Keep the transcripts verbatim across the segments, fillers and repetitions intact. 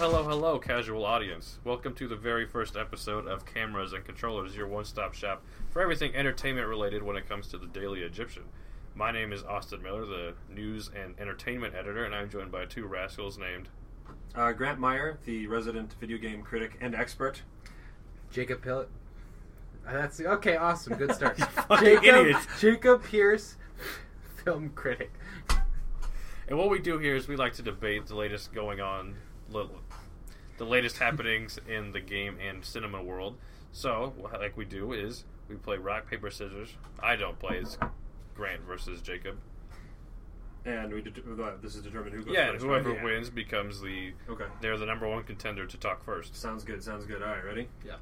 hello, hello, casual audience. Welcome to the very first episode of Cameras and Controllers, your one-stop shop for everything entertainment-related when it comes to the Daily Egyptian. My name is Austin Miller, the news and entertainment editor, and I'm joined by two rascals named... Uh, Grant Meyer, the resident video game critic and expert. Jacob Pill. That's okay. Awesome, good start. Jacob, Jacob, Jacob Pierce, film critic. And what we do here is we like to debate the latest going on, the latest happenings in the game and cinema world. So, like we do is we play rock, paper, scissors. I don't play. It's Grant versus Jacob. And we det- this is determined who goes yeah, first. and whoever right? yeah. wins becomes the... Okay. They're the number one contender to talk first. Sounds good, sounds good. All right, ready? Yeah.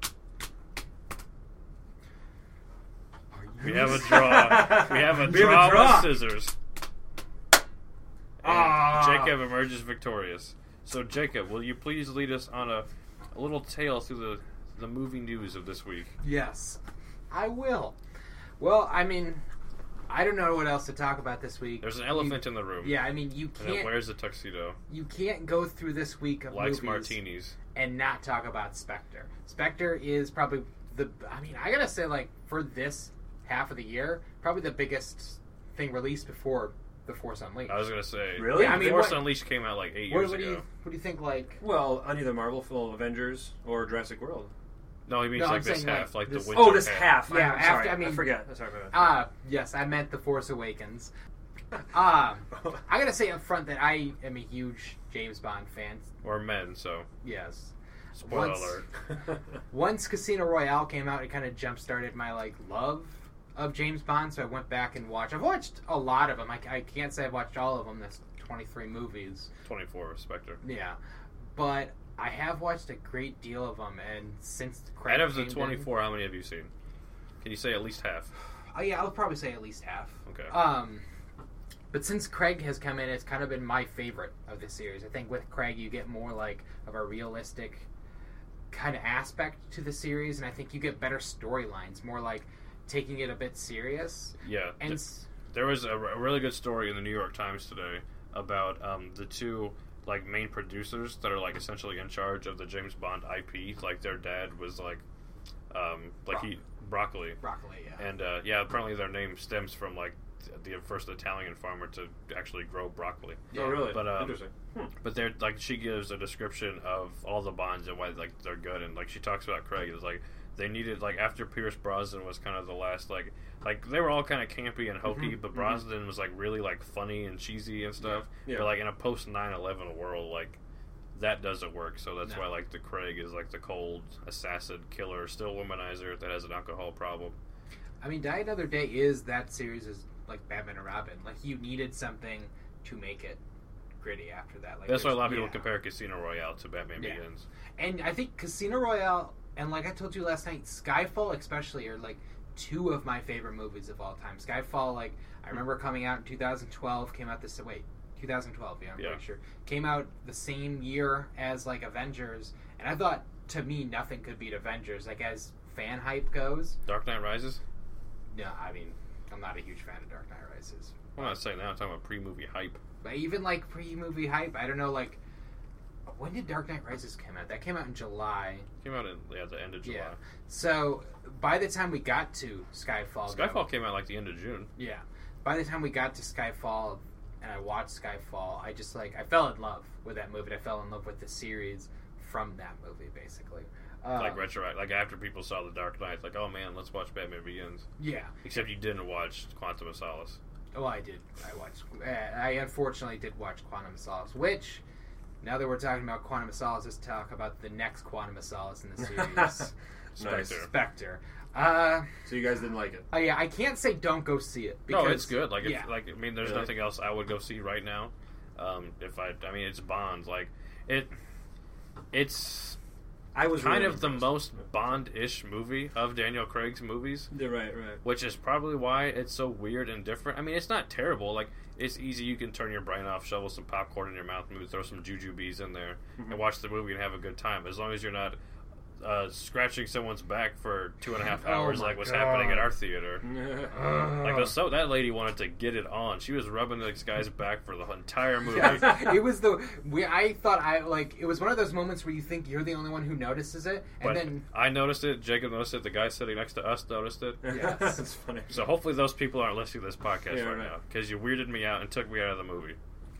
We have a draw. We have a We draw, have a draw. with scissors. And Ah. Jacob emerges victorious. So, Jacob, will you please lead us on a, a little tale through the, the movie news of this week? Yes, I will. Well, I mean, I don't know what else to talk about this week. There's an elephant you, in the room. Yeah, I mean, you And it can't. wears a tuxedo. You can't go through this week of Likes movies martinis. and not talk about Spectre. Spectre is probably the. I mean, I gotta say, like, for this half of the year, probably the biggest thing released before The Force Unleashed. I was gonna say, Really? Yeah, I mean, Force what, Unleashed came out like eight what, years what ago. do you what do you think? Like, Well, on either Marvel film, Avengers, or Jurassic World. No, he means No, like I'm this saying, half, like, like, this- the winter Oh, this half. half. Yeah, I'm after- sorry. I mean- I forget. Sorry about that. ah, yes, I meant The Force Awakens. Um, I gotta say up front that I am a huge James Bond fan. Or men, so Yes. spoiler Once- alert. Once Casino Royale came out, it kind of jump started my like love of James Bond. So I went back and watched. I've watched a lot of them. I, I can't say I've watched all of them. That's twenty-three movies. twenty-four, Spectre. Yeah, but I have watched a great deal of them. And since Craig Out of the came twenty-four, how many have you seen? Can you say at least half? in- oh yeah, I'll probably say at least half. Okay. Um, but since Craig has come in, it's kind of been my favorite of the series. I think with Craig, you get more like of a realistic kind of aspect to the series, and I think you get better storylines, more like taking it a bit serious. yeah. And th- s- there was a, a really good story in the New York Times today about um, the two like main producers that are like essentially in charge of the James Bond I P. Like their dad was like, um, like he broccoli, broccoli, yeah. and uh, yeah, apparently their name stems from like the first Italian farmer to actually grow broccoli. Oh, really? But, um, Interesting. Hmm. But they're like she gives a description of all the Bonds and why like they're good, and like she talks about Craig is like they needed like after Pierce Brosnan was kind of the last like like they were all kind of campy and hokey, Mhm, but mhm. Brosnan was like really like funny and cheesy and stuff. Yeah. But like in a post nine eleven world, like that doesn't work. So that's No. why like the Craig is like the cold assassin killer, still womanizer that has an alcohol problem. I mean, Die Another Day is that series is like Batman and Robin. Like you needed something to make it gritty after that. Like That's why a there's- lot of people yeah. compare Casino Royale to Batman Yeah. Begins. And I think Casino Royale and like I told you last night, Skyfall especially are like two of my favorite movies of all time. Skyfall, like I remember coming out in two thousand twelve, came out this wait, twenty twelve, yeah, I'm Yeah. pretty sure. Came out the same year as like Avengers, and I thought to me nothing could beat Avengers. Like as fan hype goes, Dark Knight Rises? no, I mean I'm not a huge fan of Dark Knight Rises. I'm not saying that. I'm talking about pre-movie hype. But even like pre-movie hype, I don't know. Like when did Dark Knight Rises come out? That came out in July. Came out in yeah, the end of July. Yeah. So by the time we got to Skyfall, Skyfall though, came out like the end of June. yeah. By the time we got to Skyfall and I watched Skyfall, I just like I fell in love with that movie. I fell in love with the series from that movie, basically. Uh, Like retro, like after people saw the Dark Knight, like oh man, let's watch Batman Begins. yeah. Except you didn't watch Quantum of Solace. Oh, I did. I watched. Uh, I unfortunately did watch Quantum of Solace, which. Now that we're talking about Quantum of Solace, let's talk about the next Quantum of Solace in the series, Nice. Spectre. Spectre. Uh, So you guys didn't like it? oh yeah, I can't say don't go see it. Because, No, it's good. Like, yeah. if, like I mean, there's Really? nothing else I would go see right now. Um, if I, I mean, it's Bond. Like, it, it's I was kind really of the impressed. most Bond-ish movie of Daniel Craig's movies. Yeah, right, right. Which is probably why it's so weird and different. I mean, it's not terrible. Like, it's easy. You can turn your brain off, shovel some popcorn in your mouth, maybe throw some jujubes in there, Mhm. and watch the movie and have a good time. As long as you're not uh, scratching someone's back for two and a half Oh hours, my like was God. happening at our theater. Uh, Like so, that lady wanted to get it on. She was rubbing this guy's back for the entire movie. Yeah, it was the we. I thought I like it was one of those moments where you think you're the only one who notices it, and But then I noticed it. Jacob noticed it. The guy sitting next to us noticed it. Yes. That's funny. So hopefully those people aren't listening to this podcast Yeah, right, right. now because you weirded me out and took me out of the movie.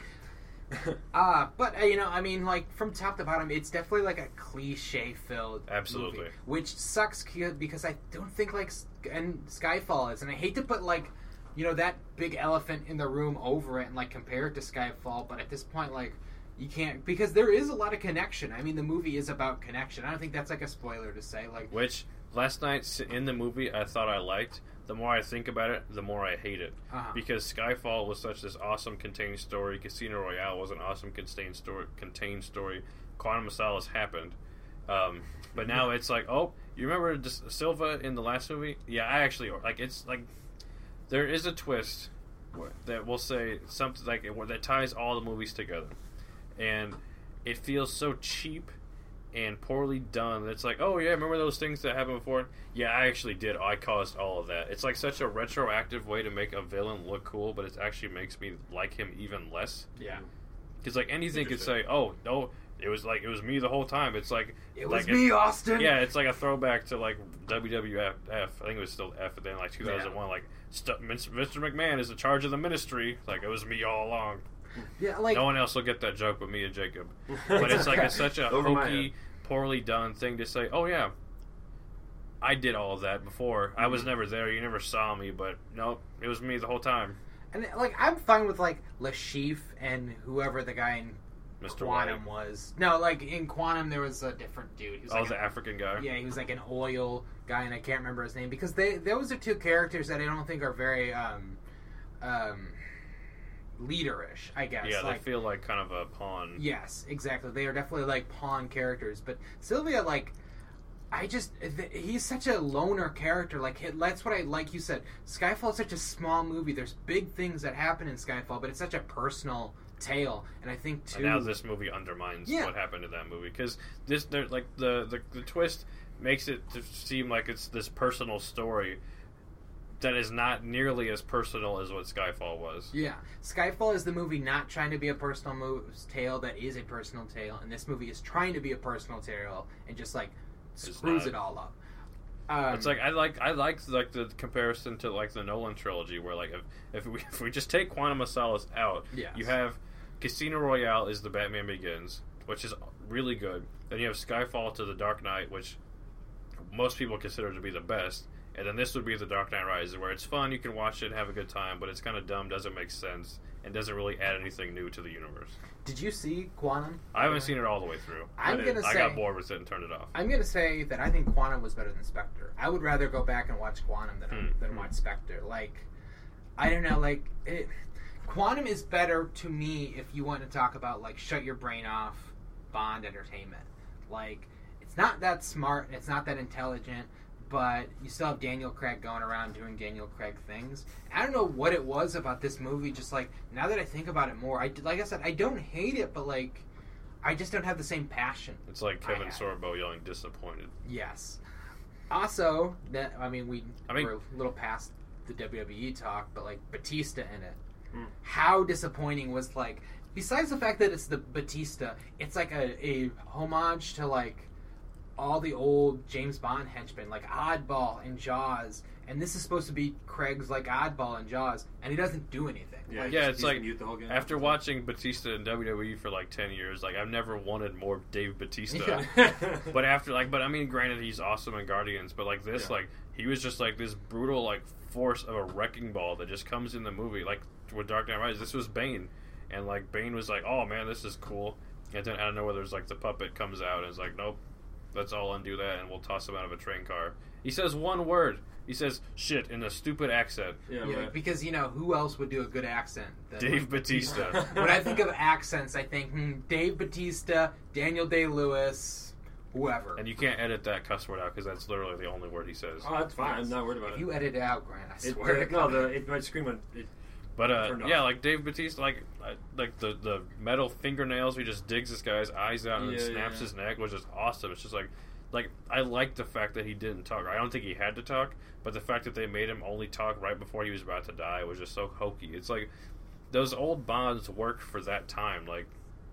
uh but uh, you know, I mean, like from top to bottom, it's definitely like a cliche-filled Absolutely. movie, which sucks c- because I don't think like S- and Skyfall is, and I hate to put like you know that big elephant in the room over it and like compare it to Skyfall, but at this point, like. You can't, because there is a lot of connection. I mean, the movie is about connection. I don't think that's like a spoiler to say. Like, Which last night s- in the movie I thought I liked. The more I think about it, the more I hate it. uh-huh. Because Skyfall was such this awesome contained story. Casino Royale was an awesome contained story. Contained story. Quantum of Solace happened, um, but now it's like, oh, you remember Dis- Silva in the last movie? Yeah, I actually like. It's like there is a twist wh- that will say something like that ties all the movies together, and it feels so cheap and poorly done. It's like, oh yeah, remember those things that happened before? Yeah, I actually did. I caused all of that. It's like such a retroactive way to make a villain look cool, but it actually makes me like him even less. Yeah. Because like anything could say, oh no, it was like it was me the whole time. It's like It like was me, Austin. Yeah, it's like a throwback to like W W F. I think it was still F, but then like two thousand one, Yeah. like st- Mister McMahon is in charge of the ministry. Like it was me all along. Yeah, like No one else will get that joke but me and Jacob. But it's like it's such a Over my hokey, head. poorly done thing to say. Oh yeah, I did all of that before. I was Mhm. never there. You never saw me, but nope, it was me the whole time, and like I'm fine with like Lashif and whoever the guy in Mister Quantum White. was. No, like in Quantum there was a different dude. He was Oh, like the a- African guy. Yeah, he was like an oil guy, and I can't remember his name because they those are two characters that I don't think are very um, um, leaderish. I guess. Yeah, like, they feel like kind of a pawn. Yes, exactly. They are definitely like pawn characters, but Sylvia, like, I just th- he's such a loner character. Like he- that's what I like. You said Skyfall is such a small movie. There's big things that happen in Skyfall, but it's such a personal tale. And I think too. And now this movie undermines Yeah. what happened in that movie because this, there, like the, the the twist makes it to seem like it's this personal story that is not nearly as personal as what Skyfall was. Yeah, Skyfall is the movie not trying to be a personal mo- tale that is a personal tale, and this movie is trying to be a personal tale and just like screws not. it all up. Um, It's like I like I like like the comparison to like the Nolan trilogy where like if if we if we just take Quantum of Solace out, Yes. you have Casino Royale is the Batman Begins, which is really good. Then you have Skyfall to the Dark Knight, which most people consider to be the best. And then this would be the Dark Knight Rises, where it's fun, you can watch it and have a good time, but it's kind of dumb, doesn't make sense, and doesn't really add anything new to the universe. Did you see Quantum? I haven't seen it all the way through. I'm I gonna did. I say got bored with it and turned it off. I'm gonna say that I think Quantum was better than Spectre. I would rather go back and watch Quantum than Hmm. than watch Spectre. Like, I don't know, like it, Quantum is better to me if you want to talk about like shut your brain off Bond entertainment. Like, it's not that smart, it's not that intelligent, but you still have Daniel Craig going around doing Daniel Craig things. I don't know what it was about this movie. Just like now that I think about it more, I like I said, I don't hate it, but like I just don't have the same passion. It's like Kevin I- Sorbo yelling disappointed. Yes. Also, that I mean, we I mean- we're a little past the W W E talk, but like Batista in it. Mm. How disappointing was like? Besides the fact that it's the Batista, it's like a, a homage to like all the old James Bond henchmen, like Oddball and Jaws, and this is supposed to be Craig's like Oddball and Jaws, and he doesn't do anything. Yeah, Like, Yeah, he's- it's he's like, mute the whole game. After watching Batista in W W E for like ten years, like I've never wanted more Dave Batista. Yeah. But after like, but I mean, granted, he's awesome in Guardians, but like this, Yeah. like he was just like this brutal like force of a wrecking ball that just comes in the movie. Like with Dark Knight Rises, this was Bane, and like Bane was like, oh man, this is cool, and then out of nowhere, there's like the puppet comes out and it's like, nope, let's all undo that and we'll toss him out of a train car. He says one word. He says shit in a stupid accent. yeah, yeah, right. because you know who else would do a good accent? Than Dave Batista. When I think of accents, I think hmm, Dave Batista, Daniel Day-Lewis, whoever. And you can't edit that cuss word out because that's literally the only word he says. Oh, that's fine. I'm not worried about If it. you edit it out, Grant, I It, swear the, to no, God. the it, my screen went. It, But uh, Turned yeah, off. like Dave Batista, like uh, like the, the metal fingernails, he just digs this guy's eyes out and Yeah, then snaps yeah. his neck, which is awesome. It's just like like I like the fact that he didn't talk. I don't think he had to talk, but the fact that they made him only talk right before he was about to die was just so hokey. It's like those old Bonds worked for that time. Like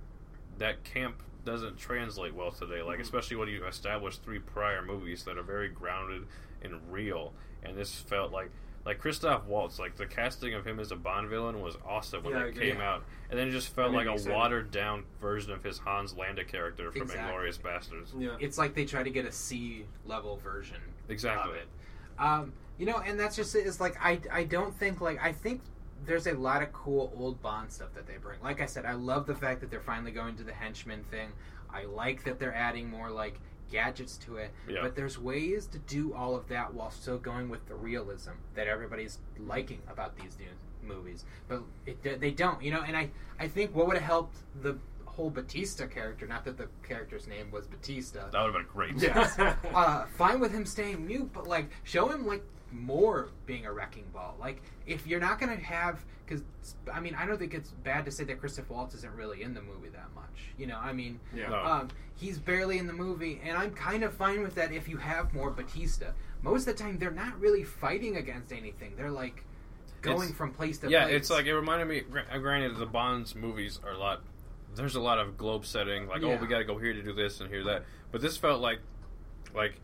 that camp doesn't translate well today. Like especially when you establish three prior movies that are very grounded and real, and this felt like. Like Christoph Waltz, like the casting of him as a Bond villain was awesome when Yeah, it came yeah. out, and then it just felt I mean, like a excited. watered down version of his Hans Landa character from Exactly. Inglourious Bastards. Yeah. It's like they try to get a C level version Exactly. of it. Um, you know, and that's just it. It's like I, I don't think like I think there's a lot of cool old Bond stuff that they bring. Like I said, I love the fact that they're finally going to the henchman thing. I like that they're adding more like gadgets to it, Yeah. but there's ways to do all of that while still going with the realism that everybody's liking about these new movies. But it, they don't, you know. And I, I think what would have helped the whole Batista character, not that the character's name was Batista. That would have been great. Yes. uh, fine with him staying mute, but like show him like more being a wrecking ball. Like if you're not gonna have, because I mean I don't think it's bad to say that Christoph Waltz isn't really in the movie that much. You know, I mean, Yeah. No. um, he's barely in the movie, and I'm kind of fine with that if you have more Batista. Most of the time, they're not really fighting against anything. They're like going It's- from place to Yeah, place. it's like it reminded me. gra- Granted, the Bonds movies are a lot. There's a lot of globe setting, like Yeah. oh, we got to go here to do this and here that. But this felt like, like,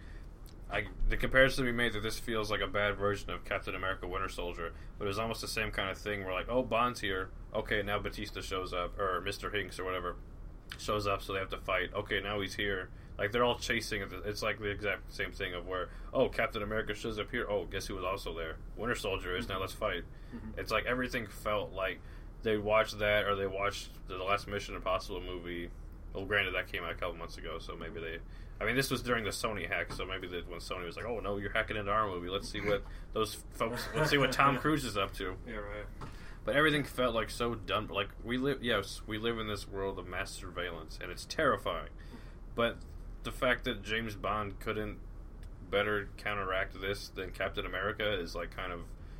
I the comparison we made that this feels like a bad version of Captain America: Winter Soldier. But it was almost the same kind of thing. Where like, oh, Bond's here. Okay, now Batista shows up, or Mister Hinks or whatever shows up, so they have to fight. Okay, now he's here. Like they're all chasing. It's like the exact same thing of where oh, Captain America shows up here. Oh, guess who was also there? Winter Soldier is now. Let's fight. Mhm. It's like everything felt like they watched that or they watched the last Mission Impossible movie. Well, granted, that came out a couple months ago, so maybe they. I mean, this was during the Sony hack, so maybe they, when Sony was like, "Oh no, you're hacking into our movie. Let's see what those folks. Let's see what Tom Cruise is up to." Yeah, right. But everything felt like so done. Like we live, yes, we live in this world of mass surveillance, and it's terrifying. But the fact that James Bond couldn't better counteract this than Captain America is like kind of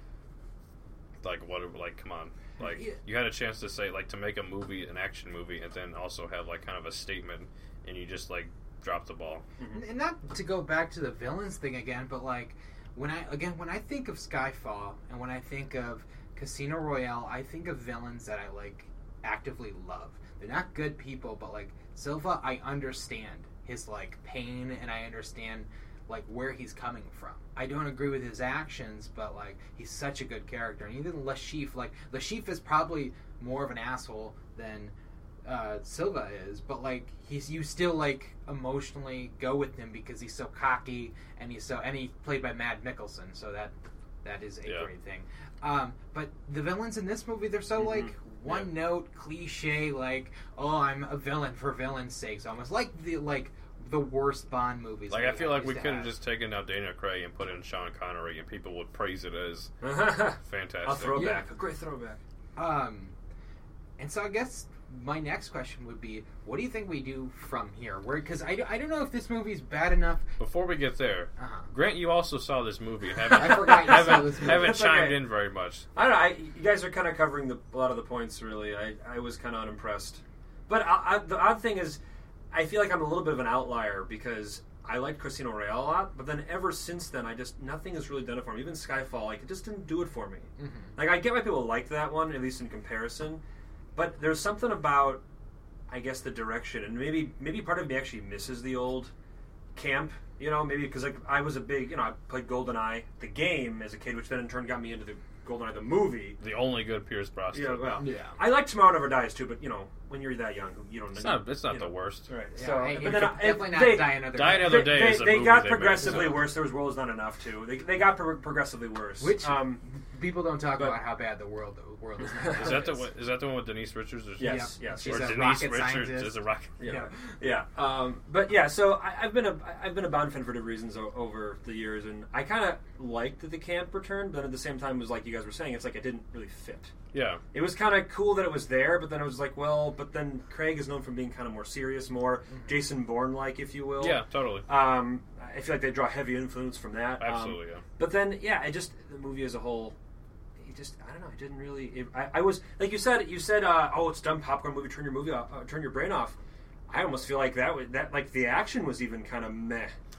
like what? Like, come on. Like Yeah. you had a chance to say like to make a movie, an action movie, and then also have like kind of a statement, and you just like dropped the ball. And not to go back to the villains thing again, but like when I again when I think of Skyfall and when I think of Casino Royale, I think of villains that I like actively love. They're not good people, but like Silva, I understand his like pain and I understand like where he's coming from. I don't agree with his actions, but like he's such a good character. And even Lashif, like Lashif is probably more of an asshole than uh, Silva is, but like he's you still like emotionally go with him because he's so cocky and he's so and he played by Matt Mikkelsen, so that that is a Yeah. great thing. Um, but the villains in this movie, they're so Mhm. like one note cliche, like oh I'm a villain for villain's sakes, almost like the like the worst Bond movies. Like that I feel like used we to could have have. just taken out Daniel Craig and put in Sean Connery, and people would praise it as fantastic. A throwback. A great throwback. Um, and so I guess my next question would be, what do you think we do from here? Where because I, I don't know if this movie's bad enough. Before we get there, Uh-huh. Grant, you also saw this movie. Haven't, I forgot you saw haven't, this movie. haven't That's chimed okay. in very much. I don't know. I, you guys are kind of covering the, a lot of the points, really. I, I was kind of unimpressed. But I, I, the odd thing is, I feel like I'm a little bit of an outlier because I liked Casino Royale a lot, but then ever since then, I just, nothing has really done it for me. Even Skyfall, like, it just didn't do it for me. Mhm. Like, I get why people like that one, at least in comparison, but there's something about, I guess, the direction, and maybe maybe part of me actually misses the old camp, you know, maybe because like, I was a big, you know, I played GoldenEye, the game, as a kid, which then in turn got me into the GoldenEye, the movie. The only good Pierce Brosnan. Yeah, well, Yeah. I like Tomorrow Never Dies too, but you know, when you're that young, you don't. It's not. It's not you the know. worst. Right. Yeah, so, hey, but you then could I, definitely not they, die another Die day. Another they, Day they, is a they movie got they made, progressively so- worse. There was World Is Not Enough too. They, they got pro- progressively worse. Which um, people don't talk but- about how bad the world the world is. Now. Is that the one, is that the one with Denise Richards? Or Yes, Yep. yes. She's or a Denise rocket Richards scientist. is a rocket. Yeah, yeah. Um, but yeah, so I, I've been a I've been a Bond fan for different reasons o- over the years, and I kind of liked that the camp returned, but at the same time, it was like you guys were saying, it's like it didn't really fit. Yeah. It was kind of cool that it was there, but then it was like, well, but then Craig is known for being kind of more serious, more Jason Bourne-like, if you will. Yeah. Totally. Um, I feel like they draw heavy influence from that. Um, Absolutely. Yeah. But then, yeah, I just the movie as a whole, it just I don't know, I didn't really. It, I, I was like you said, you said, uh, oh, it's dumb popcorn movie. Turn your movie off, uh, turn your brain off. I almost feel like that was that like the action was even kind of meh.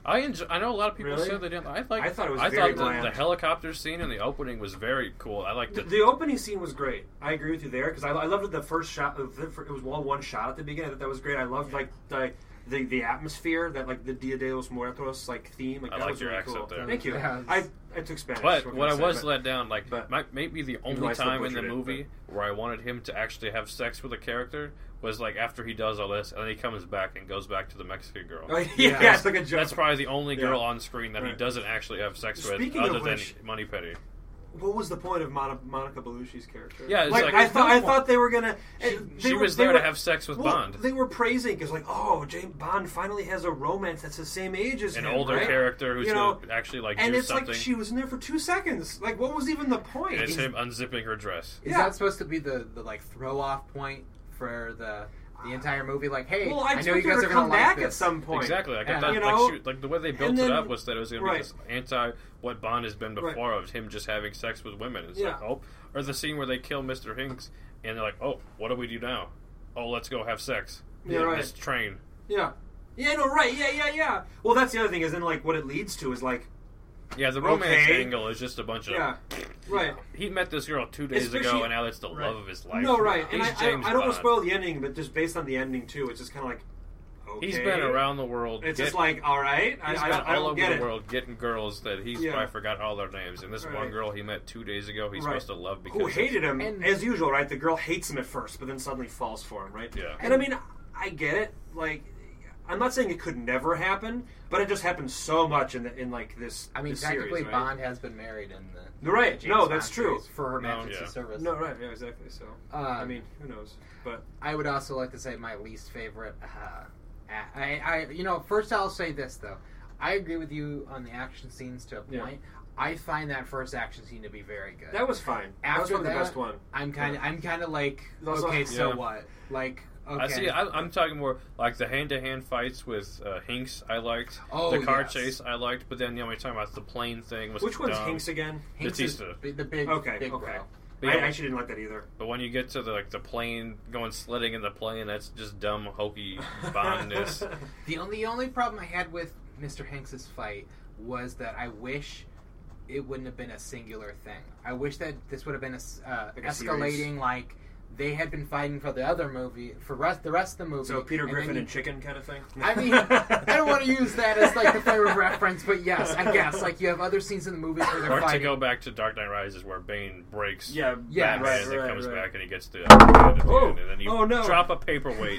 I enjoy, I know a lot of people Really? said they didn't. I like. I thought it was I very thought the, bland. the helicopter scene in the opening was very cool. I liked The, it. the opening scene was great. I agree with you there because I, I loved the first shot. It was all one shot at the beginning. I thought that was great. I loved like the the, the atmosphere that like the Dia de los Muertos like theme. Like, I that like was your really accent cool. there. Thank you. Yeah, I it's- I took Spanish. But can what I say, was but- let down, like, but- might, maybe the though only I still time in the butchered it, movie where I wanted him to actually have sex with a character was like after he does all this, and then he comes back and goes back to the Mexican girl. Oh, yeah, Yeah. it's like a joke. That's probably the only girl Yeah. on screen that he Right. doesn't actually have sex with, Speaking other of than which- Moneypenny. What was the point of Mon- Monica Bellucci's character? Yeah, it's like, like- I thought. no I point. thought they were gonna. She, they she were- was they there were- to have sex with well, Bond, They were praising because, like, oh, James Bond finally has a romance that's the same age as an him, older right? character who's You know, gonna actually like and do it's something. like she was in there for two seconds. Like, what was even the point? and it's him unzipping her dress. Is Yeah. that supposed to be the, the like throw off point for the the entire movie? Like, hey, well, I I know expect you her guys to are come gonna like back this. at some point. Exactly. Like, Yeah. I thought, You like, know? she, like the way they built And it then- up was that it was going to be right. this anti what Bond has been Right. before of him just having sex with women. It's Yeah. like, oh, or the scene where they kill Mister Hinks and they're like, oh, what do we do now? Oh, let's go have sex. Yeah, on right. This train. Yeah. Yeah, no, right. Yeah, yeah, yeah. Well, that's the other thing is then, like, what it leads to is, like, Yeah, the romance Okay. angle is just a bunch of. yeah, right. He met this girl two days ago, Especially- and now it's the right. love of his life. No, right. He's And I, James I, I don't want Bond. to spoil the ending, but just based on the ending, too, it's just kind of like, okay. He's been around the world. It's get- just like, all right. I, He's I, been I all don't over get the it. world getting girls that he's Yeah. probably forgot all their names. And this one Right. girl he met two days ago, he's Right. supposed to love because Who hated him, And- as usual, right? The girl hates him at first, but then suddenly falls for him, right? Yeah. And I mean, I get it. Like, I'm not saying it could never happen, but it just happens so much in the, in like this. I mean, this technically, series, right? Bond has been married in the You're right. the James No, Bond that's true. series for her No, Majesty's yeah. service. No, right. Yeah, exactly. So, Um, I mean, who knows? But I would also like to say my least favorite. Uh, I, I, you know, first I'll say this though. I agree with you on the action scenes to a Yeah. point. I find that first action scene to be very good. that was fine. that was After probably the that, best one. I'm kind of, I'm kind of like, That's okay, all- so Yeah. what? Like, okay, I see. I, I'm talking more like the hand-to-hand fights with uh, Hinks. I liked Oh, the car yes. chase. I liked, but then you know, we're talking about the plane thing. Was Which one's dumb. Hinks again? Hinks is Batista. b- the big, Okay, big okay. bro. But I yeah, actually didn't like that either. But when you get to the like the plane going sledding in the plane, that's just dumb hokey Bondness. The only, the only problem I had with Mister Hanks's fight was that I wish it wouldn't have been a singular thing. I wish that this would have been a, s- uh, Like a escalating series. like they had been fighting for the other movie for rest the rest of the movie. So Peter and then Griffin you- and chicken kind of thing. I mean, I don't want to use that as like the favorite reference, but yes, I guess like you have other scenes in the movies where they're Or to fighting. go back to Dark Knight Rises, where Bane breaks. Yeah, Yeah, Batman, right, and then right, comes right. back and he gets the at the Oh, end, and then you oh, no. drop a paperweight.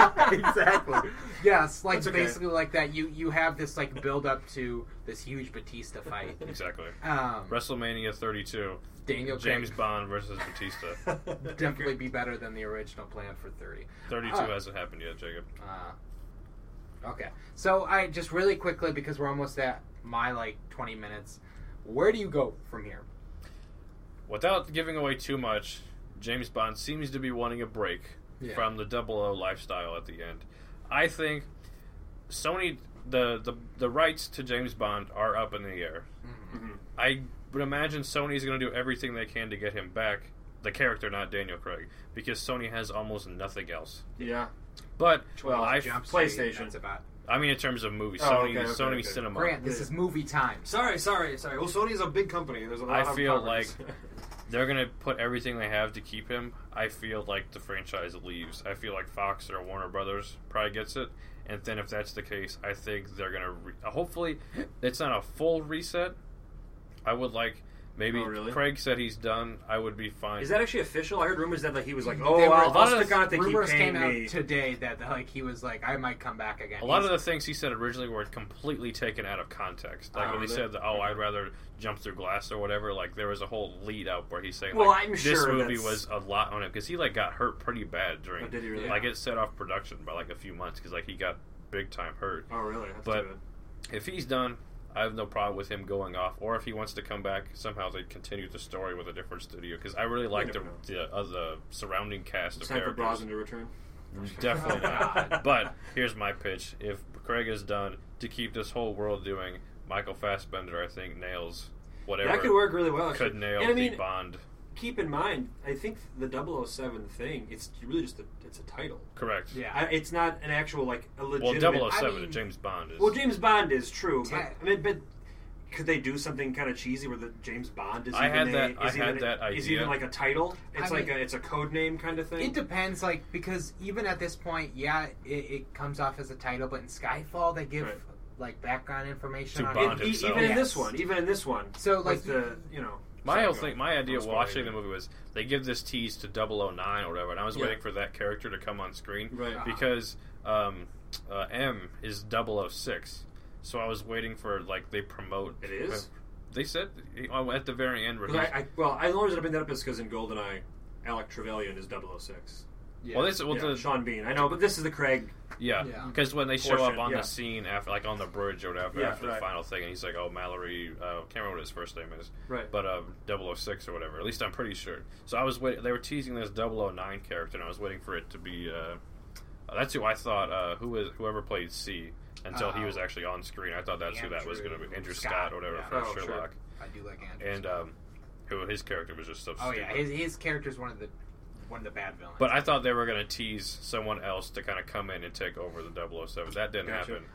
Exactly. Yes, like That's okay. basically like that. You you have this like build up to this huge Batista fight. Exactly. Um, WrestleMania thirty-two. Daniel James Craig Bond versus Batista. definitely be better than the original plan for thirty. thirty-two Uh, hasn't happened yet, Jacob. Uh, okay, so I just really quickly because we're almost at my like twenty minutes. Where do you go from here? Without giving away too much, James Bond seems to be wanting a break Yeah. from the double O lifestyle at the end. I think Sony, the, the the rights to James Bond are up in the air. Mhm. I would imagine Sony's going to do everything they can to get him back, the character, not Daniel Craig, because Sony has almost nothing else. Yeah. But Well, I, Jump Street, PlayStation. That's about. I mean, in terms of movies, Oh, Sony, okay, okay, Sony okay. Cinema. Grant, this is movie time. Sorry, sorry, sorry. Well, Sony's a big company. There's a lot I of feel properties. They're going to put everything they have to keep him. I feel like the franchise leaves. I feel like Fox or Warner Brothers probably gets it. And then if that's the case, I think they're going to... Re- hopefully, it's not a full reset. I would like... Maybe Oh, really? Craig said he's done. I would be fine. Is that actually official? I heard rumors that like he was like, "Oh, They were- I'll, a lot I'll of stick on it to keep Rumors paying came me." out today that like he was like, I might come back again. A lot He's- of the things he said originally were completely taken out of context. Like Oh, when he really? said, that, "Oh, I'd rather jump through glass or whatever." Like there was a whole lead out where he's saying, Well, like, I'm "This sure movie that's- was a lot on him," because he like got hurt pretty bad during. Oh, did he really? Like it set off production by like a few months because like he got big time hurt. Oh, really? That's But- too bad. If he's done, I have no problem with him going off. Or if he wants to come back, somehow they continue the story with a different studio because I really like the never know. the, uh, the surrounding cast It's of time for characters. Brosnan to return. Definitely Oh, not. God. But here's my pitch: if Craig is done, to keep this whole world doing, Michael Fassbender, I think nails whatever That could work really well. could actually. nail And I the mean, Bond. keep in mind, I think the double oh seven thing, it's really just a, it's a title. Correct. Yeah. I, it's not an actual, like, a Well, legitimate... double oh seven I mean- James Bond is. Well, James Bond is true, but, Ta- I mean, but could they do something kind of cheesy where the James Bond is I even had a, that- is I even had a- that is idea. even like a title? It's I like mean- a, it's a code name kind of thing? It depends, like, because even at this point, yeah, it, it comes off as a title, but in Skyfall, they give, Right. like, background information To on Bond It- e- himself. even in Yes. this one, even in this one. So, with like, the, you know... My sorry, whole go. thing, my idea Don't spoil watching the anything. movie was they give this tease to double oh nine or whatever, and I was Yeah. waiting for that character to come on screen Right. Uh, because um, uh, M is double oh six, so I was waiting for like they promote. It is? They said uh, at the very end where 'Cause he's, I, I, well, I the only reason I bring that up is because in GoldenEye, Alec Trevelyan is double oh six. Yeah. well, this well yeah, the, Sean Bean. I know, but this is the Craig. yeah, Yeah. because when they show Portion, up on yeah. the scene after like on the bridge or whatever Yeah, after right. the final thing, and he's like, "Oh, Mallory, uh, can't remember what his first name is." Right. But uh, double oh six or whatever. At least I'm pretty sure. So I was waiting. They were teasing this double oh nine character, and I was waiting for it to be. Uh, uh, that's who I thought. Uh, who was whoever played C until he Oh. was actually on screen. I thought that's who that was Andrew going to be. Andrew Scott, Scott, or whatever yeah. for Oh, sure. Sherlock, I do like Andrew. and um, who his character was just so. oh, stupid. yeah, his, his character's one of the one of the bad villains. But I thought they were going to tease someone else to kind of come in and take over the double oh seven. That didn't Gotcha. happen.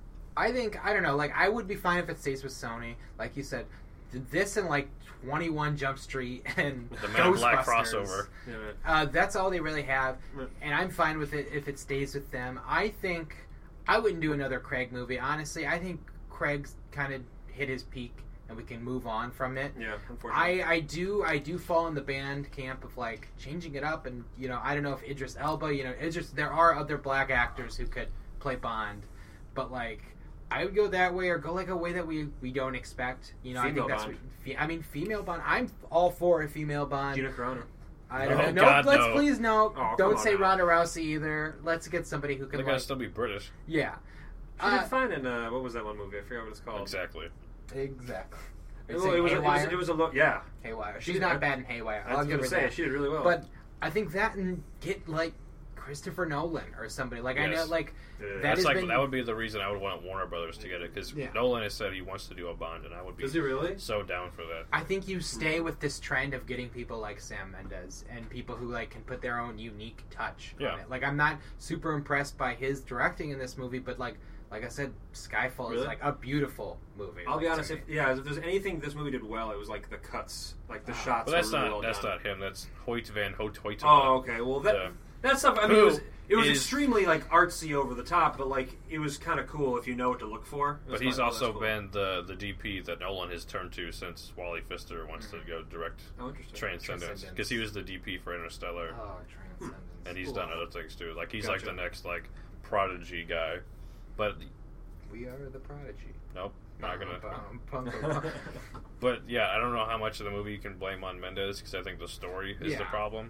I think I don't know. Like, I would be fine if it stays with Sony. Like you said, this and like twenty-one Jump Street and The Man in Black Ghostbusters. crossover. Yeah, right. Uh, that's all they really have, Right. and I'm fine with it if it stays with them. I think I wouldn't do another Craig movie. Honestly, I think Craig's kind of hit his peak, and we can move on from it. Yeah, unfortunately. I, I do I do fall in the band camp of like changing it up, and you know I don't know if Idris Elba, you know Idris. There are other black actors who could play Bond, but like I would go that way or go like a way that we, we don't expect. You know, Female I think that's Bond. what, fe- I mean female Bond. I'm all for a female Bond. Gina Carano. I don't Oh, know. No, God, let's no. please no. Oh, come don't on say now. Ronda Rousey either. Let's get somebody who They can got to like still be British. yeah. She Uh, did fine in, uh, what was that one movie? I forgot what it's called. Exactly. exactly. Are you Well, saying it, was, it, was, Haywire? it was a low, yeah. Haywire. She's She's- not I- bad in Haywire. I I'll was give going her to say, that. she did really well. But I think that and get like Christopher Nolan or somebody. Like I know, Yes. like Yeah. that That's has like been. that would be the reason I would want Warner Brothers to get it because Yeah. Nolan has said he wants to do a Bond, and I would be Does he really? so down for that. I think you stay with this trend of getting people like Sam Mendes and people who like can put their own unique touch Yeah. on it. Like I'm not super impressed by his directing in this movie, but like like I said, Skyfall Really? is like a beautiful movie. I'll like, be to honest, me. if, yeah, if there's anything this movie did well, it was like the cuts, like the Ah. shots But that's were really not well that's done. not him. That's Hoyt van Hoyt Hoytema. Oh, okay. Well, that The- that stuff. I mean, who it was it was is- extremely like artsy over the top, but like it was kind of cool if you know what to look for. It was But he's fun. Oh, also that's cool. been the the D P that Nolan has turned to since Wally Pfister wants to go direct oh, interesting. Transcendence Transcendence. because he was the D P for Interstellar, Oh, Transcendence. and he's Cool. done other things too. Like he's like Gotcha. the next like prodigy guy. But We are the prodigy. nope, not gonna. Bum, bum, bum, bum. But yeah, I don't know how much of the movie you can blame on Mendes because I think the story is the Yeah. problem.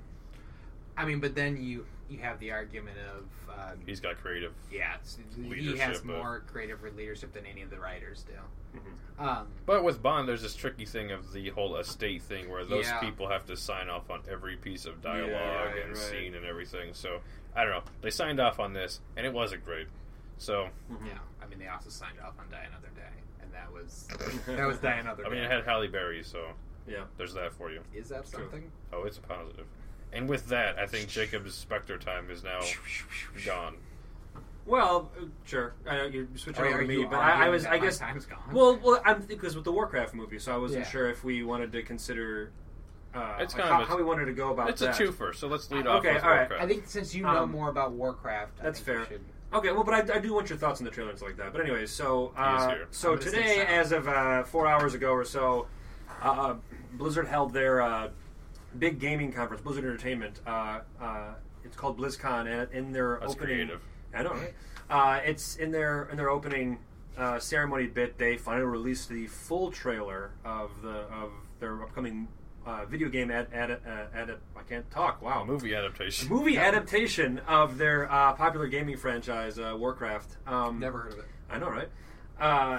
I mean, but then you you have the argument of um, He's got creative. yeah, it's, he leadership has of- more creative leadership than any of the writers do. Mhm. Um, But with Bond, there's this tricky thing of the whole estate thing where those Yeah. people have to sign off on every piece of dialogue Yeah, right, and right. scene and everything. So I don't know. They signed off on this, and it wasn't great. So yeah, I mean, they also signed off on Die Another Day, and that was that was Die Another I Day. mean, it had Halle Berry, so Yeah. there's that for you. Is that True. something? Oh, it's a positive. And with that, I think Jacob's Spectre time is now gone. Well, uh, sure. I know you're switching Are- over are to me, you but I, I arguing was, that I my guess. time's gone? Well, well, I'm because with the Warcraft movie, so I wasn't Yeah. sure if we wanted to consider. Uh, It's like kind how, of a- how we wanted to go about It's that. a twofer, so let's lead Uh, off okay, with all right. Warcraft. I think since you know Um, more about Warcraft, I that's think we fair. should- Okay, well, but I, I do want your thoughts on the trailer and stuff like that. But anyways, so He is uh, here. so I'm gonna stay today, silent. as of uh, four hours ago or so, uh, Blizzard held their uh, big gaming conference, Blizzard Entertainment. Uh, uh, it's called BlizzCon, and in their That's opening, creative. I know, right? Uh, it's in their in their opening uh, ceremony bit. They finally released the full trailer of the of their upcoming uh, video game ad, ad, uh, ad, I can't talk. Wow, A movie adaptation. movie adaptation of their uh, popular gaming franchise, uh, Warcraft. Um, Never heard of it. I know, right? Uh,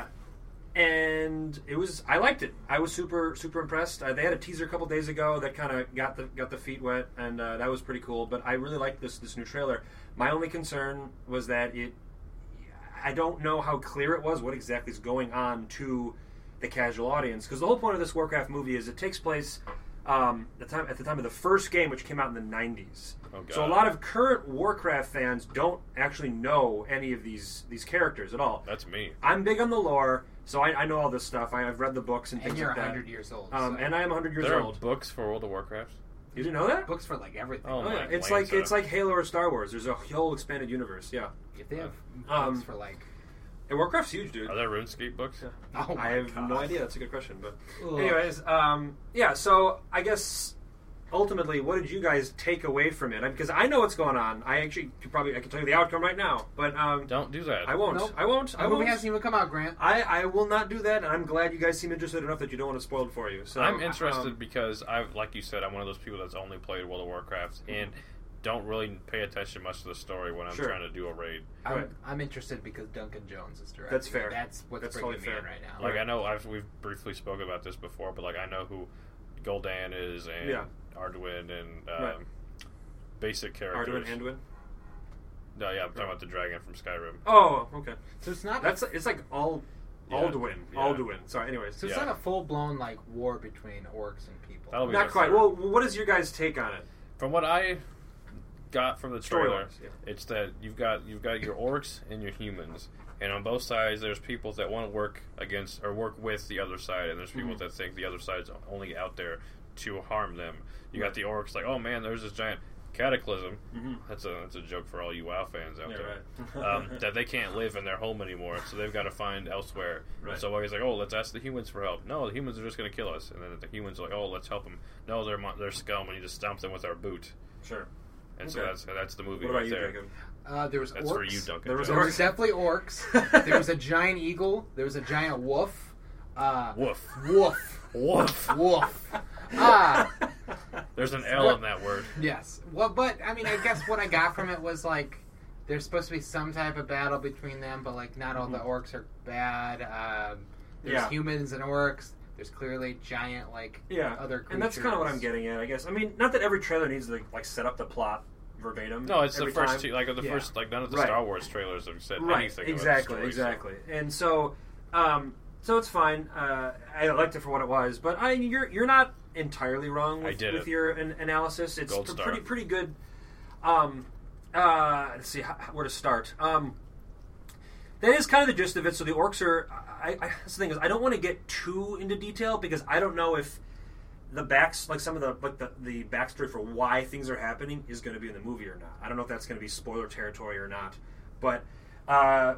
and it was. I liked it. I was super super impressed. Uh, they had a teaser a couple days ago that kind of got the got the feet wet, and uh, that was pretty cool. But I really liked this this new trailer. My only concern was that it. I don't know how clear it was what exactly is going on to the casual audience, because the whole point of this Warcraft movie is it takes place Um, the time at the time of the first game, which came out in the nineties. Oh, God. So a lot of current Warcraft fans don't actually know any of these these characters at all. That's me. I'm big on the lore, so I, I know all this stuff. I, I've read the books and, And things you're like one that. hundred years old. Um, so. and I am one hundred years There old. are books for World of Warcraft. You didn't know that? books for like everything. Oh, Oh, yeah. my It's Lanza. like it's like Halo or Star Wars. There's a whole expanded universe. Yeah. If they have Um, books for like, And Warcraft's huge, dude. Are there RuneScape books? oh my I have God. no idea. That's a good question, but Ugh. anyways, um, yeah. So I guess ultimately, what did you guys take away from it? Because I know what's going on. I actually could probably I can tell you the outcome right now, but um, Don't do that. I won't. Nope. I won't. I The movie won't. hasn't even come out, Grant. I, I will not do that, and I'm glad you guys seem interested enough that you don't want to spoil it for you. So I'm interested um, because I, like you said, I'm one of those people that's only played World of Warcraft and don't really pay attention much to the story when I'm Sure. trying to do a raid. I'm, Right. I'm interested because Duncan Jones is directing. That's fair. it. That's what's That's bringing totally me fair. in right now. Like Right. I know I've we've briefly spoken about this before, but like I know who Gul'dan is and Yeah. Arduin and um, Right. basic Arduin, characters. Anduin. No, yeah, I'm talking about the dragon from Skyrim. Oh, okay. So it's not. That's it's like all Yeah. Alduin. Yeah. Alduin. Sorry. Anyways, so it's yeah. not a full blown like war between orcs and people. That'll be not the quite. third. Well, what is your guys' take on it? From what I got from the trailer, Story-wise, yeah. it's that you've got you've got your orcs and your humans, and on both sides there's people that want to work against or work with the other side, and there's people Mhm. that think the other side's only out there to harm them. You got Right. the orcs like, oh man, there's this giant cataclysm. Mhm. That's a that's a joke for all you WoW fans out Yeah, there. right. um, that they can't live in their home anymore, so they've got to find elsewhere. Right. And so he's like, "Oh, let's ask the humans for help." No, the humans are just going to kill us. And then the humans are like, "Oh, let's help them." No, they're mon- they're scum. We need to stomp them with our boot. Sure. And so Okay. that's that's the movie What about right you, there. Jacob? Uh, there was That's orcs. for you, Duncan. There was There Jones. was definitely orcs. There was a giant eagle. There was a giant wolf. Uh, Woof. Wolf. Woof. Wolf. Ah. There's an L in that word. Yes. Well, but I mean, I guess what I got from it was like there's supposed to be some type of battle between them, but like not all the orcs are bad. Um, there's Yeah. humans and orcs. There's clearly giant like Yeah, other creatures. and that's kind of what I'm getting at, I guess. I mean, not that every trailer needs to like set up the plot verbatim. No, it's the every first time. two, like the Yeah. first, like none of the Right. Star Wars trailers have said Right, anything. exactly, about the story, exactly. And so, um, so it's fine. Uh, I liked it for what it was, but I, you're you're not entirely wrong I with, did with it. your an- analysis. It's Gold pr- star. pretty pretty good. Um, uh, let's see how, where to start. Um, that is kind of the gist of it. So the orcs are. I, I, that's the thing is, I don't want to get too into detail because I don't know if the backs, like some of the like the, the backstory for why things are happening, is going to be in the movie or not. I don't know if that's going to be spoiler territory or not. But uh,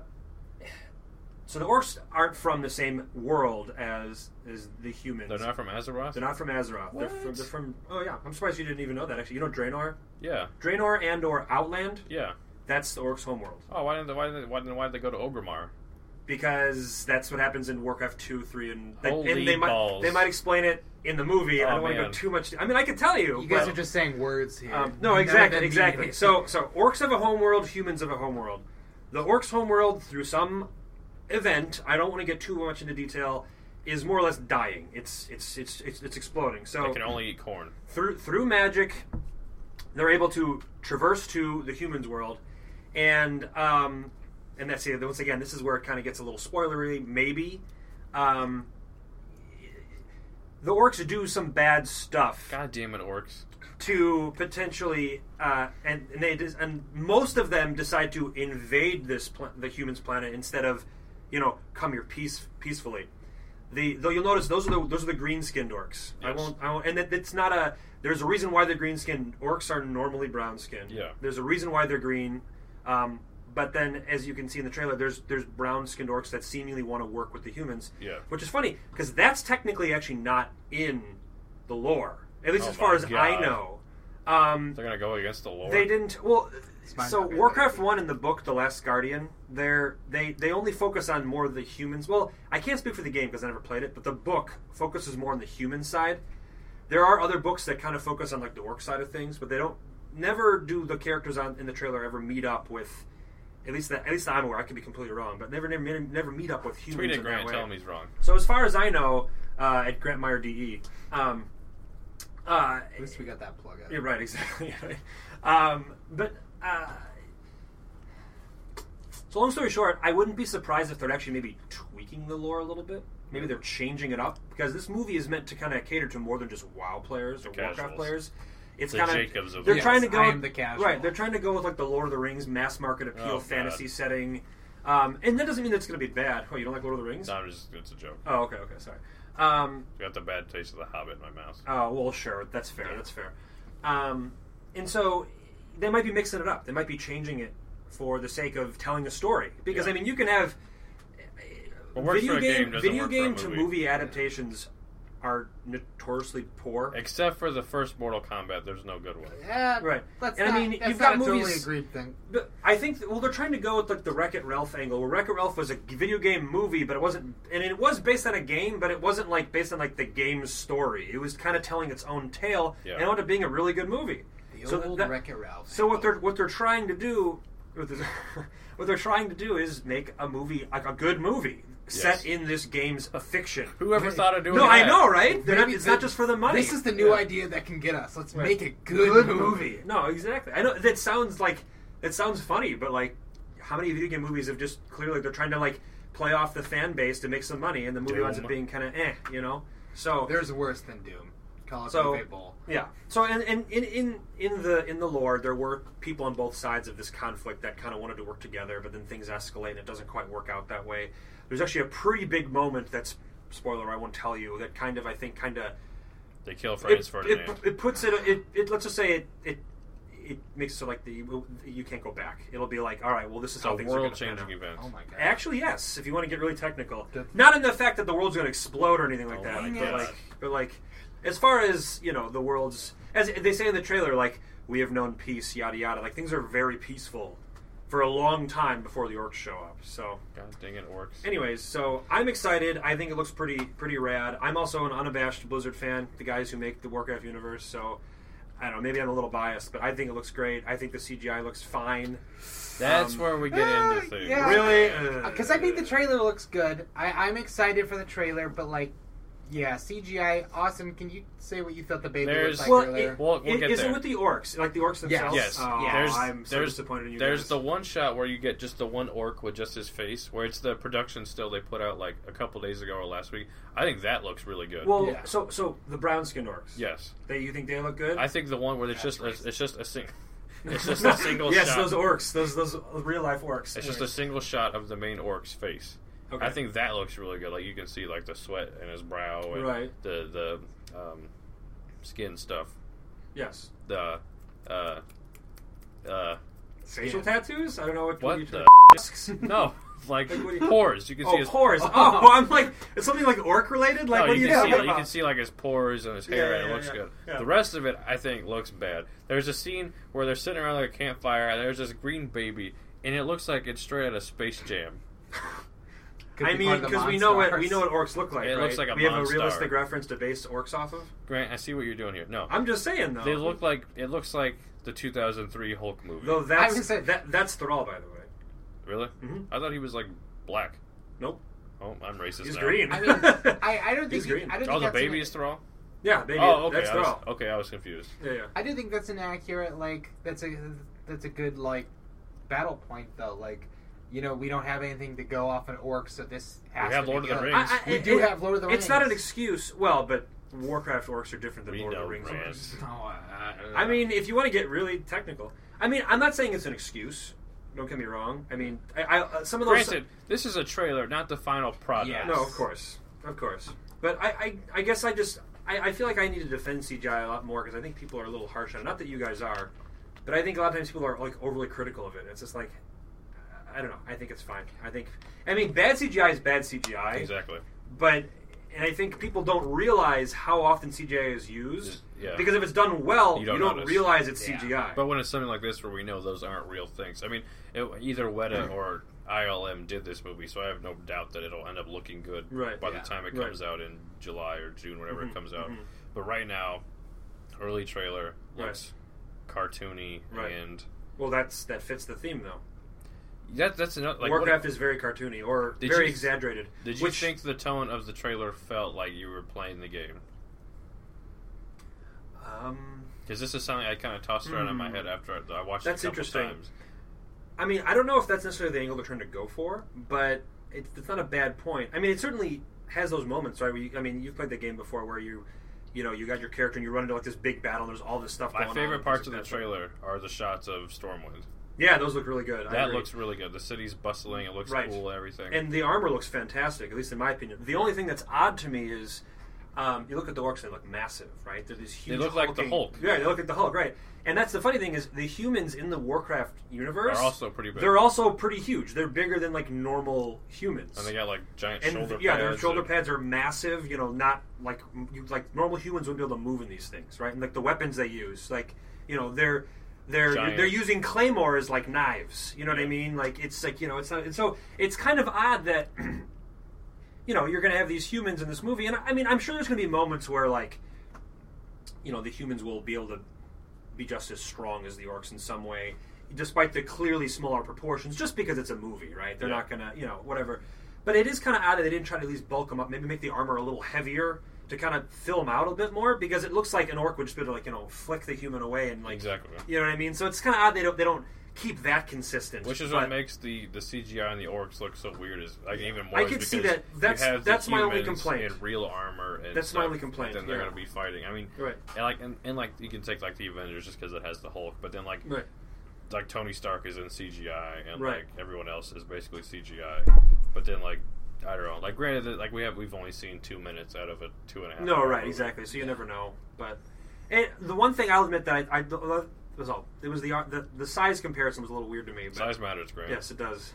so the orcs aren't from the same world as as the humans. They're not from Azeroth. They're not from Azeroth. They're What? from, they're from. Oh yeah, I'm surprised you didn't even know that. Actually, you know Draenor, Yeah, Draenor and or Outland. yeah. That's the orcs' homeworld. Oh, why didn't they, why didn't they, why didn't, why did they go to Orgrimmar? Because that's what happens in Warcraft two, three, and, they, Holy and they might balls. they might explain it in the movie. I Oh, don't want to go man. too much. I mean, I could tell you. You guys but- are just saying words here. Um, no, None of exactly, them mean exactly. anything. So, so orcs have a homeworld, humans have a homeworld. The orcs' homeworld, through some event, I don't want to get too much into detail, is more or less dying. It's it's it's it's, it's exploding. They So can only eat corn. through through magic, they're able to traverse to the humans' world, and um, and that's it. Once again, this is where it kind of gets a little spoilery, maybe. Um, the orcs do some bad stuff God damn it, orcs! to potentially, uh, and, and they dis- and most of them decide to invade this pla- the humans' planet instead of, you know, come here peace peacefully. The though you'll notice those are the those are the green skinned orcs. I Yes. won't, I won't, and it, it's not a. There's a reason why they're green skinned. Orcs are normally brown skinned. Yeah. There's a reason why they're green. Um, but then, as you can see in the trailer, there's there's brown skinned orcs that seemingly want to work with the humans. Yeah. Which is funny because that's technically actually not in the lore, at least Oh as far my as I God. know. Um, They're gonna go against the lore. they didn't. Well, might so not be Warcraft like- One in the book, The Last Guardian, they're, they they only focus on more of the humans. Well, I can't speak for the game because I never played it, but the book focuses more on the human side. There are other books that kind of focus on like the orc side of things, but they don't. Never do the characters on in the trailer ever meet up with. At least that, at least I'm aware. I could be completely wrong, but never never, never meet up with humans Tweet at in that Grant. way. Tell him he's wrong. So as far as I know, uh, at Grant Meyer D E, um, uh, At least we got that plug out. yeah, right, exactly. um, but uh, so long story short, I wouldn't be surprised if they're actually maybe tweaking the lore a little bit. maybe they're changing it up because this movie is meant to kind of cater to more than just WoW players or Casuals. Warcraft players. It's The kind Jacobs of of they're the- trying to Yes, go I am the casual. right. They're trying to go with like the Lord of the Rings mass market appeal Oh, fantasy God. setting, um, and that doesn't mean that's going to be bad. Oh, you don't like Lord of the Rings? No, I'm just, it's a joke. Oh, okay, okay, sorry. Um, I got the bad taste of the Hobbit in my mouth. Oh, well, sure. That's fair. That's fair. Um, and so they might be mixing it up. They might be changing it for the sake of telling a story. Because, Yeah. I mean, you can have What works video for a game, game doesn't video work for a game to movie. movie adaptations are notoriously poor. Except for the first Mortal Kombat, there's no good one. Yeah, Right. That's And I not, mean, that's you've not got a totally movies- agreed thing. But I think, that, well, they're trying to go with like the Wreck-It Ralph angle. Where Wreck-It Ralph was a video game movie, but it wasn't, and it was based on a game, but it wasn't like based on like the game's story. It was kind of telling its own tale, Yeah. and it wound up being a really good movie. The So old that- Wreck-It Ralph. So what they're what they're trying to do, what they're, what they're trying to do is make a movie like a good movie set in this game's fiction. Whoever thought of doing No, that? I know, right? They're not, Maybe it's the- not just for the money. This is the new Yeah. idea that can get us. Let's Right. make a good, Good movie. No, exactly. I know that sounds like it sounds funny, but like, how many video game movies have just clearly they're trying to like play off the fan base to make some money, and the movie ends up Doom. being kind of eh, you know? So There's worse than Doom. Call it So- the Fable. yeah. So and, and in, in in the in the lore, there were people on both sides of this conflict that kind of wanted to work together, but then things escalate and it doesn't quite work out that way. There's actually a pretty big moment that's spoiler I won't tell you that kind of I think kind of They kill it, Franz it, Ferdinand. it puts it, it it let's just say it it it makes it so like the you can't go back. It'll be like all right, well this is how a things are going to pan world-changing out. event. Oh my god. Actually, yes. If you want to get really technical, Good. not in the fact that the world's going to explode or anything like Oh that, my but God. like, but like, as far as you know, the world's as they say in the trailer, like we have known peace, yada yada. Like things are very peaceful for a long time before the orcs show up. So, God dang it, orcs. anyways, so I'm excited. I think it looks pretty pretty rad. I'm also an unabashed Blizzard fan, the guys who make the Warcraft universe. So. I don't know, maybe I'm a little biased, but I think it looks great. I think the C G I looks fine. That's Um, where we get uh, into things. yeah. Really? Because I think the trailer looks good. I, I'm excited for the trailer, but like, yeah, C G I, awesome. Can you say what you thought the baby There's- looked like Well, earlier? it, We'll- we'll it- get is there. it with the orcs? Like the orcs themselves? Yes. Oh, Yeah. There's, I'm so there's, disappointed in you There's guys. the one shot where you get just the one orc with just his face, where it's the production still they put out like a couple days ago or last week. I think that looks really good. Well, Yeah. so so the brown skinned orcs. yes, They you think they look good? I think the one where it's That's just a, racist. it's just a sing, it's just a single yes, shot. those orcs, those those real life orcs. It's just a single shot of the main orc's face. Okay. I think that looks really good. Like you can see like the sweat in his brow and Right. the the um, skin stuff. yes. The uh, uh, Facial Yeah. tattoos? I don't know what. what you the trying- no, like Like, what do you- pores. You can see Oh, his pores. Oh. Oh, I'm like, it's something like orc related. Like, no, what are you you can talking see about? you can see like his pores and his hair, Yeah, and it yeah, looks yeah, good. yeah. The rest of it, I think, looks bad. There's a scene where they're sitting around like a campfire, and there's this green baby, and it looks like it's straight out of Space Jam. Could I be mean, part of the because we know what Monstars. we know what orcs look like. It right? looks like a we have a Monstar. realistic reference to base orcs off of. Grant, I see what you're doing here. No, I'm just saying though. they look like it looks like the two thousand three Hulk movie. Though I that's was gonna say- that that's Thrall, by the way. Really? Mhm. I thought he was like black. Nope, Oh, I'm racist he's now. green. I mean, I, I don't think He's you- green. I don't Oh, think the that's baby an- is Thrall? yeah, baby. Oh, okay. That's I was, Thrall. okay, I was confused. Yeah, yeah. I do think that's an accurate like that's a that's a good like battle point though. Like, you know, we don't have anything to go off an orc, so this has We have to Lord be of the good. Rings. I- I- We it- do it- have Lord of the Rings. It's not an excuse. Well, but Warcraft orcs are different than We Lord of know the Rings Rand. orcs. No, I, I mean, if you want to get really technical, I mean, I'm not saying it's an excuse. Don't get me wrong. I mean, I, I uh, some of those. Granted, this is a trailer, not the final product. Yeah. No, of course, of course. But I, I, I guess I just, I, I feel like I need to defend C G I a lot more because I think people are a little harsh on it. Not that you guys are, but I think a lot of times people are like overly critical of it. It's just like, I don't know. I think it's fine. I think, I mean, bad C G I is bad C G I. Exactly. But, and I think people don't realize how often C G I is used. Yeah. Because if it's done well, You you don't don't, notice. realize it's Yeah. C G I. But when it's something like this where we know those aren't real things, I mean, it, either Weta or I L M did this movie, so I have no doubt that it'll end up looking good Right. by Yeah. the time it Right. comes out in July or June, whenever Mhm, it comes out. mhm. But right now, early trailer Right. looks cartoony, Right. and Well, that's that fits the theme though. that, that's another. Like, Warcraft what, is very cartoony or Did very you- exaggerated. did you which, think the tone of the trailer felt like you were playing the game? Um, Because this is something I kind of tossed around in my Hmm. head after I, I watched That's it a couple interesting. times. I mean, I don't know if that's necessarily the angle they're trying to go for, but it's, it's not a bad point. I mean, it certainly has those moments, right? Where you, I mean, you've played the game before, where you, you know, you got your character and you run into like this big battle, and there's all this stuff. My going on. favorite parts of like the that. trailer are the shots of Stormwind. Yeah, those look really good. I That agree. looks really good. The city's bustling. It looks Right. cool. Everything. And the armor looks fantastic, at least in my opinion. The only thing that's odd to me is, um, you look at the orcs; they look massive, right? They're these huge. They look like the hulking- Hulk. Yeah, they look like the Hulk, right? And that's the funny thing is, the humans in the Warcraft universe are also pretty big. They're also pretty huge. They're bigger than like normal humans. and they got like giant And shoulder yeah, pads. their shoulder and- pads are massive. You know, not like you, like normal humans wouldn't be able to move in these things, right? And like the weapons they use, like you know, they're they're Giant. they're using claymores like knives. You know what I Yeah. mean? Like it's like you know, it's not. And so it's kind of odd that you know you're going to have these humans in this movie, and I mean, I'm sure there's going to be moments where like you know the humans will be able to be just as strong as the orcs in some way, despite the clearly smaller proportions, just because it's a movie, right? They're Yeah. not gonna, you know, whatever. But it is kind of odd that they didn't try to at least bulk them up, maybe make the armor a little heavier to kind of fill them out a bit more, because it looks like an orc would just be able to, like, you know, flick the human away and like, Exactly. you know what I mean? So it's kind of odd they don't they don't keep that consistent. Which is but what makes the, the C G I and the orcs look so weird. Is like even more. I is can see because that. That's- you have the that's my only humans complaint. In real armor. And That's my stuff, only complaint, Then they're yeah. going to be fighting. I mean, Right. And like and, and like you can take like the Avengers just because it has the Hulk, but then like Right. like Tony Stark is in C G I and Right. like everyone else is basically C G I. But then like I don't know. Like granted, that, like we have we've only seen two minutes out of a two and a half. No, hour right, movie. exactly. So you never know. But it, the one thing I'll admit that I, I was all it was the, the the size comparison was a little weird to me. But Size matters, Grant. yes, it does.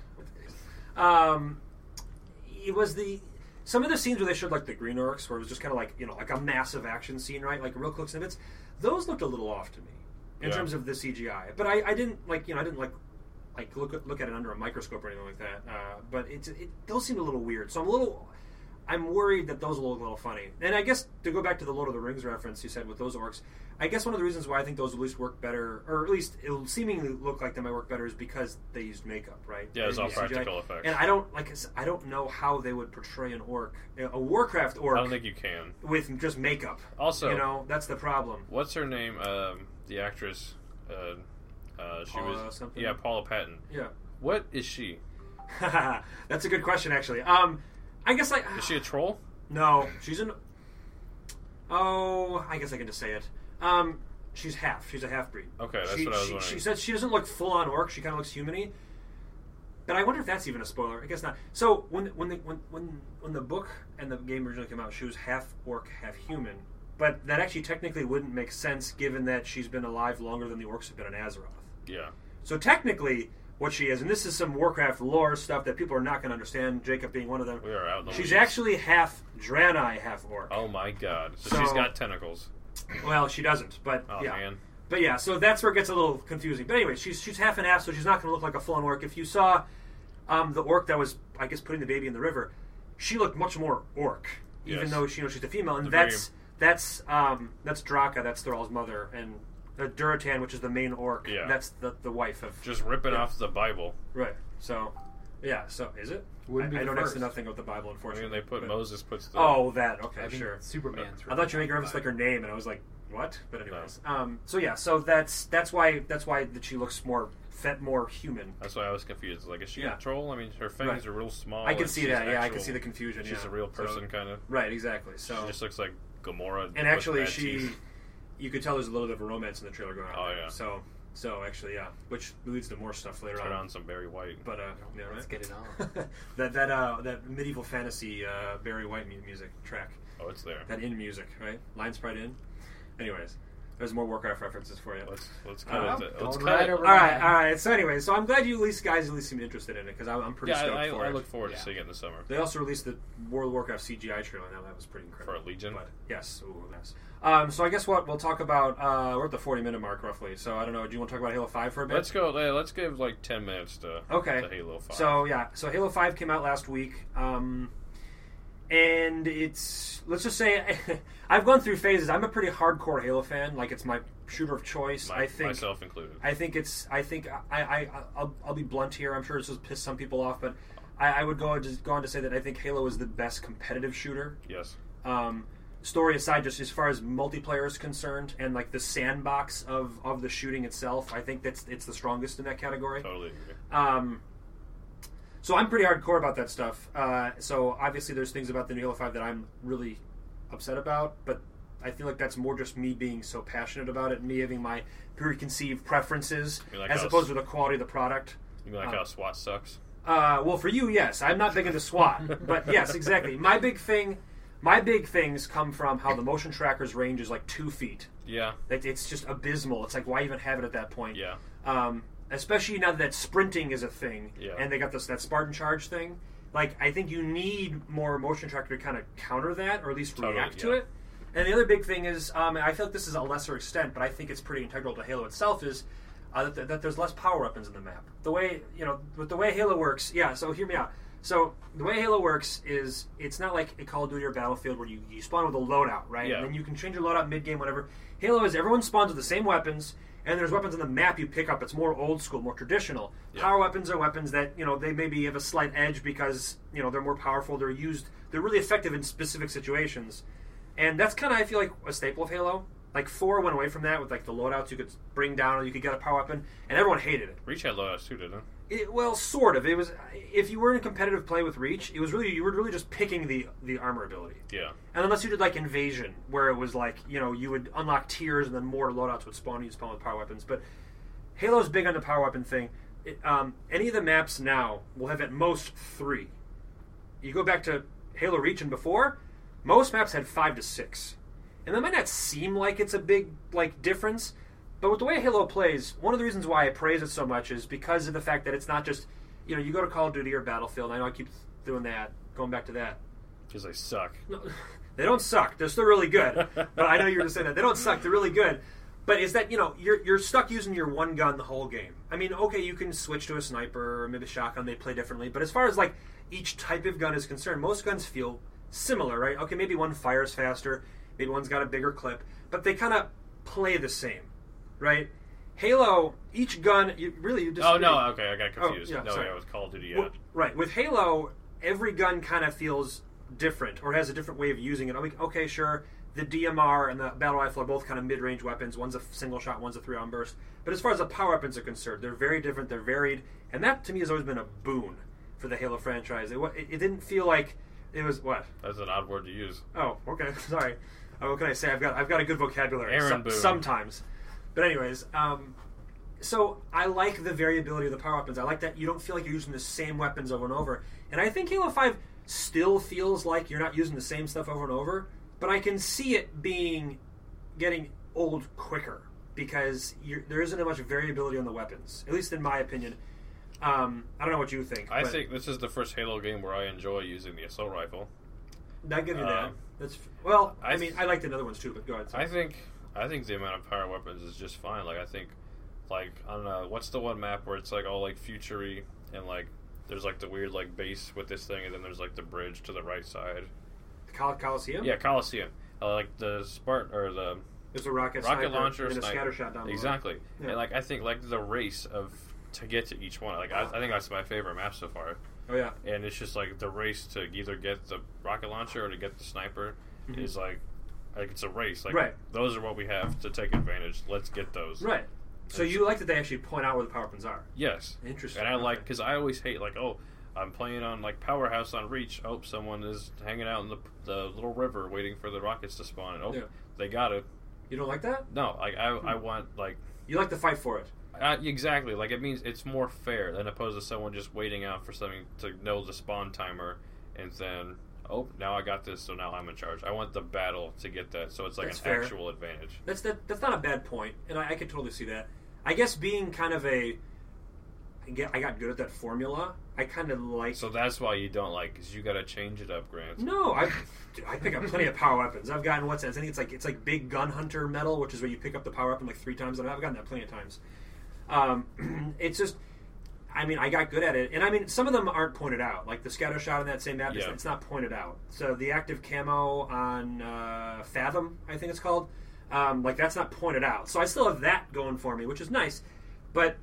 Um, it was the some of the scenes where they showed like the green orcs, where it was just kind of like you know like a massive action scene, right? Like real quick snippets. Those looked a little off to me in Yeah. terms of the C G I. But I, I didn't like you know I didn't like like look at, look at it under a microscope or anything like that. Uh, but it's it those seemed a little weird. So I'm a little. I'm worried that those will look a little funny. And I guess to go back to the Lord of the Rings reference you said with those orcs, I guess one of the reasons why I think those will at least work better, or at least it'll seemingly look like they might work better, is because they used makeup, right? Yeah, it's They all used C G I. practical effects. And I don't like I said, I don't know how they would portray an orc, a Warcraft orc, I don't think you can. with just makeup. Also, you know, that's the problem. what's her name? Um, the actress. Uh, uh, she Paula was something? yeah, Paula Patton. Yeah, What is she? that's a good question actually. Um, I guess like Is she a troll? No, she's an. Oh, I guess I can just say it. Um, she's half. She's a half breed. Okay, that's she, what I was she, wondering. she said she doesn't look full on orc. She kind of looks human-y. But I wonder if that's even a spoiler. I guess not. So when when the when when when the book and the game originally came out, she was half orc, half human. But that actually technically wouldn't make sense given that she's been alive longer than the orcs have been in Azeroth. Yeah. So technically, what she is, and this is some Warcraft lore stuff that people are not going to understand. Jacob being one of them. We are out in the She's weeds. actually half Draenei, half orc. Oh my god. So, So- she's got tentacles. Well, she doesn't, but Oh yeah. man. But yeah, so that's where it gets a little confusing. But anyway, she's she's half and half, so she's not going to look like a full-on orc. If you saw um, the orc that was, I guess, putting the baby in the river, she looked much more orc, even Yes. though she, you know she's a female. And The that's that's um, that's Draka, that's Thrall's mother, and uh, Duratan, which is the main orc, Yeah. that's the the wife of Just ripping Yeah. off the Bible. right. So yeah, so is it? Wouldn't I, be I the know next to first. nothing with the Bible, I unfortunately. mean, they put but- Moses puts the. Oh, that okay, I think sure. Superman's. I thought you were making reference to like her name, and I was like, "What?" But anyways, um, so yeah, so that's that's why that's why that she looks more fet, more human. That's why I was confused. Like, is she Yeah. a troll? I mean, her fangs Right. are real small. I can and see she's that. Yeah, I actual- can see the confusion. She's yeah. a real So- person, kind of. right? Exactly. So She just looks like Gamora. and with actually, bad she, teeth. you could tell there's a little bit of a romance in the trailer going on. Oh, there. yeah. So so actually, yeah, which leads to more stuff later Turn on. on some Barry White. But uh, yeah, right. Let's get it on. that that uh that medieval fantasy uh, Barry White mu- music track. Oh, it's there. That in music, right? Line sprite in. Anyways, there's more Warcraft references for you. Let's let's cut Uh, it. going Let's cut right it. over- All right, all right. So anyway, so I'm glad you at least guys at least seem interested in it because I'm, I'm pretty Yeah, stoked I, for I it. look forward Yeah. to seeing it in the summer. They also released the World of Warcraft C G I trailer. Now that was pretty incredible. For Legion? But yes, ooh, yes. Um, so I guess what we'll talk about. Uh, we're at the forty minute mark roughly. So I don't know. Do you want to talk about Halo Five for a bit? Let's go. yeah, Let's give like ten minutes to Okay. to Halo Five. So yeah, so Halo Five came out last week, um, and it's let's just say I've gone through phases. I'm a pretty hardcore Halo fan. Like it's my shooter of choice. My- I think myself included. I think it's. I think I. I I'll, I'll be blunt here. I'm sure this will piss some people off, but I, I would go on, just go on to say that I think Halo is the best competitive shooter. yes. Um, story aside, just as far as multiplayer is concerned, and like the sandbox of, of the shooting itself, I think that's it's the strongest in that category. Totally agree. Um, So I'm pretty hardcore about that stuff. Uh, so obviously there's things about the new Halo five that I'm really upset about, but I feel like that's more just me being so passionate about it and me having my preconceived preferences like as how opposed s- to the quality of the product. You like Um, how SWAT sucks? Uh, well, for you, yes. I'm not big into SWAT, but yes, exactly. My big thing, my big things come from how the motion tracker's range is like two feet. Yeah. Like, it's just abysmal. It's like, why even have it at that point? Yeah. Um, especially now that sprinting is a thing, Yeah. and they got this that Spartan charge thing. Like, I think you need more motion tracker to kind of counter that, or at least Totally, react to yeah. it. And the other big thing is, um, and I feel like this is a lesser extent, but I think it's pretty integral to Halo itself, is uh, that, that there's less power weapons in the map. The way, you know, with the way Halo works, yeah, so hear me out. So the way Halo works is it's not like a Call of Duty or Battlefield where you, you spawn with a loadout, right? Yeah. And then you can change your loadout mid-game, whatever. Halo is everyone spawns with the same weapons, and there's weapons on the map you pick up. It's more old school, more traditional. Yeah. Power weapons are weapons that, you know, they maybe have a slight edge because, you know, they're more powerful. They're used, they're really effective in specific situations. And that's kind of, I feel like, a staple of Halo. Like, four went away from that with, like, the loadouts you could bring down or you could get a power weapon, and everyone hated it. Reach had loadouts too, didn't it? It, well, sort of. It was if you were in competitive play with Reach, it was really you were really just picking the the armor ability. Yeah. And unless you did like Invasion, where it was like you know you would unlock tiers and then more loadouts would spawn. You'd spawn with power weapons. But Halo's big on the power weapon thing. It, um, any of the maps now will have at most three. You go back to Halo Reach and before, most maps had five to six, and that might not seem like it's a big like difference. But with the way Halo plays, one of the reasons why I praise it so much is because of the fact that it's not just, you know, you go to Call of Duty or Battlefield, and I know I keep doing that, going back to that. Because they suck. No, they don't suck. They're still really good. But I know you were just saying that. They don't suck. They're really good. But is that, you know, you're you're stuck using your one gun the whole game. I mean, okay, you can switch to a sniper or maybe a shotgun. They play differently. But as far as, like, each type of gun is concerned, most guns feel similar, right? Okay, maybe one fires faster. Maybe one's got a bigger clip. But they kind of play the same. Right, Halo. Each gun, you, really, you just. Oh no, okay, I got confused. Oh, yeah, no, sorry. yeah, it was Call of Duty. Yeah. Well, right, with Halo, every gun kind of feels different or has a different way of using it. I mean, okay, sure, the D M R and the battle rifle are both kind of mid-range weapons. One's a single shot, one's a three-round burst. But as far as the power weapons are concerned, they're very different. They're varied, and that to me has always been a boon for the Halo franchise. It, wa- it, it didn't feel like it was what. That's an odd word to use. Oh, okay, sorry. Oh, what can I say? I've got I've got a good vocabulary. Aaron some- Boone. sometimes. But anyways, um, so I like the variability of the power weapons. I like that you don't feel like you're using the same weapons over and over. And I think Halo five still feels like you're not using the same stuff over and over, but I can see it being getting old quicker because you're, there isn't as much variability on the weapons, at least in my opinion. Um, I don't know what you think. I but think this is the first Halo game where I enjoy using the assault rifle. I give you uh, that. That's well. I, I mean, th- I liked the other ones too, but go ahead. I think I think the amount of power weapons is just fine. Like I think, like I don't know, what's the one map where it's like all like future-y and like there's like the weird like base with this thing and then there's like the bridge to the right side. The Col- Coliseum. Yeah, Coliseum. Uh, like the Spartan or the There's a rocket, rocket sniper launcher, and a sniper. scatter shot down below. Exactly. Yeah. And like I think like the race of to get to each one. Like I, I think that's my favorite map so far. Oh yeah. And it's just like the race to either get the rocket launcher or to get the sniper Mhm. is like like it's a race. Like Right. those are what we have to take advantage. Let's get those. Right. So It's- you like that they actually point out where the power weapons are. Yes. Interesting. And I like Okay. because I always hate like oh I'm playing on like Powerhouse on Reach. Oh, someone is hanging out in the the little river waiting for the rockets to spawn. And oh, Yeah. they got it. You don't like that? No, like I I want like You like to fight for it. Uh, exactly. Like, it means it's more fair than opposed to someone just waiting out for something to know the spawn timer and then, oh, now I got this, so now I'm in charge. I want the battle to get that, so it's like That's an fair. actual advantage. That's that. That's not a bad point, and I, I could totally see that. I guess being kind of a, I get, I got good at that formula. I kind of like. So that's why you don't like, because you got to change it up, Grant. No, I, dude, I pick up plenty of power weapons. I've gotten what's that? I think it's like it's like big gun hunter metal, which is where you pick up the power weapon like three times. And I've gotten that plenty of times. Um, it's just, I mean, I got good at it, and I mean, some of them aren't pointed out. Like the scatter shot on that same map, it's, Yeah. it's not pointed out. So the active camo on uh, Fathom, I think it's called, um, like that's not pointed out. So I still have that going for me, which is nice. But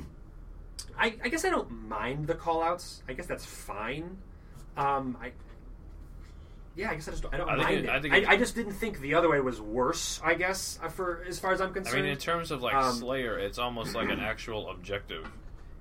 I, I guess I don't mind the call-outs. I guess that's fine. Um, I. Yeah, I guess I just don't, I don't I think mind it- it. I think I, it- I just didn't think the other way was worse. I guess uh, for as far as I'm I concerned. mean, in terms of, like, Um, Slayer, it's almost like an actual objective.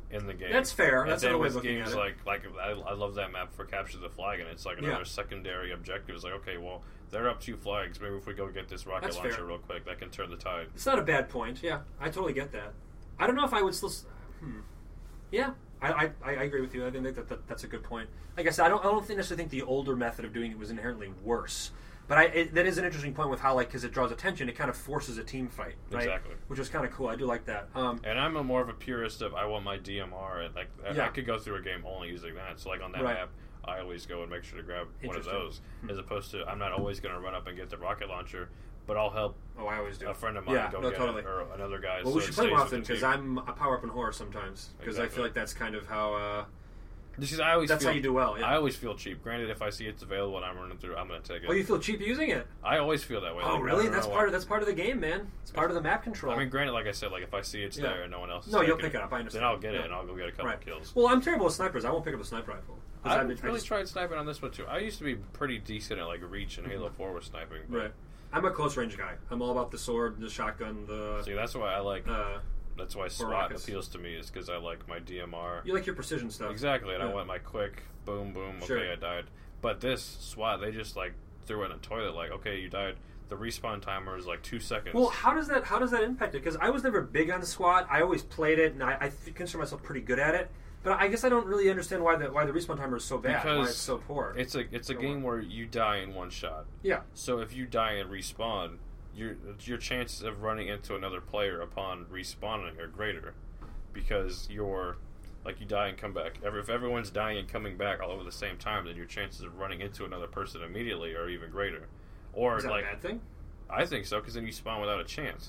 in the game. That's fair. And That's then another way with of looking games at it. like like I, I love that map for Capture the Flag, and it's like another Yeah. secondary objective. It's like, okay, well, they're up two flags. Maybe if we go get this rocket That's launcher fair. real quick, that can turn the tide. It's not a bad point. Yeah, I totally get that. I don't know if I would still. s- Hmm. Yeah, I, I, I agree with you. I think that, that that's a good point. Like I said, I don't I don't think necessarily think the older method of doing it was inherently worse. But I, it, that is an interesting point with how, like, because it draws attention, it kind of forces a team fight, right? Exactly. Which is kind of cool. I do like that. Um, And I'm a more of a purist of I want my D M R, and like I- Yeah. I could go through a game only using that. So like on that Right. map, I always go and make sure to grab one of Interesting. those, as opposed to I'm not always going to run up and get the rocket launcher, but I'll help oh, I always do. a friend of mine Yeah, go no, get totally. it, or another guy. Well, so we it should play stays more with the often because team. I'm a power up and horror sometimes because I Exactly. feel like that's kind of how. Uh, Because I always that's feel, how you do well. Yeah. I always feel cheap. Granted, if I see it's available and I'm running through, I'm going to take it. Oh, you feel cheap using it? I always feel that way. Oh, Like, I really? don't That's know part why. of that's part of the game, man. It's part of the map control. I mean, granted, like I said, like if I see it's Yeah. there and no one else is No, you'll taking pick it up, I understand. Then I'll get it Yeah. and I'll go get a couple Right. kills. Well, I'm terrible with snipers. I won't pick up a sniper rifle. 'Cause I I've really been- I just- tried sniping on this one too. I used to be pretty decent at like reach and Halo Four with sniping. But Right. I'm a close range guy. I'm all about the sword, the shotgun, the. See, that's why I like. Uh, That's why SWAT rockets. appeals to me is because I like my D M R. you like your precision stuff. Exactly, and I Yeah. want my quick boom, boom. Okay, Sure. I died. But this SWAT, they just like threw it in a toilet. Like, okay, you died. The respawn timer is like two seconds. Well, how does that how does that impact it? Because I was never big on SWAT. I always played it, and I, I th- consider myself pretty good at it. But I guess I don't really understand why the why the respawn timer is so bad. why Because it's so poor. It's a it's a So game what? where you die in one shot. yeah. So if you die and respawn, your your chances of running into another player upon respawning are greater, because you're like you die and come back. Every, if everyone's dying and coming back all over the same time, then your chances of running into another person immediately are even greater. Or Is that like a bad thing? I think so, because then you spawn without a chance.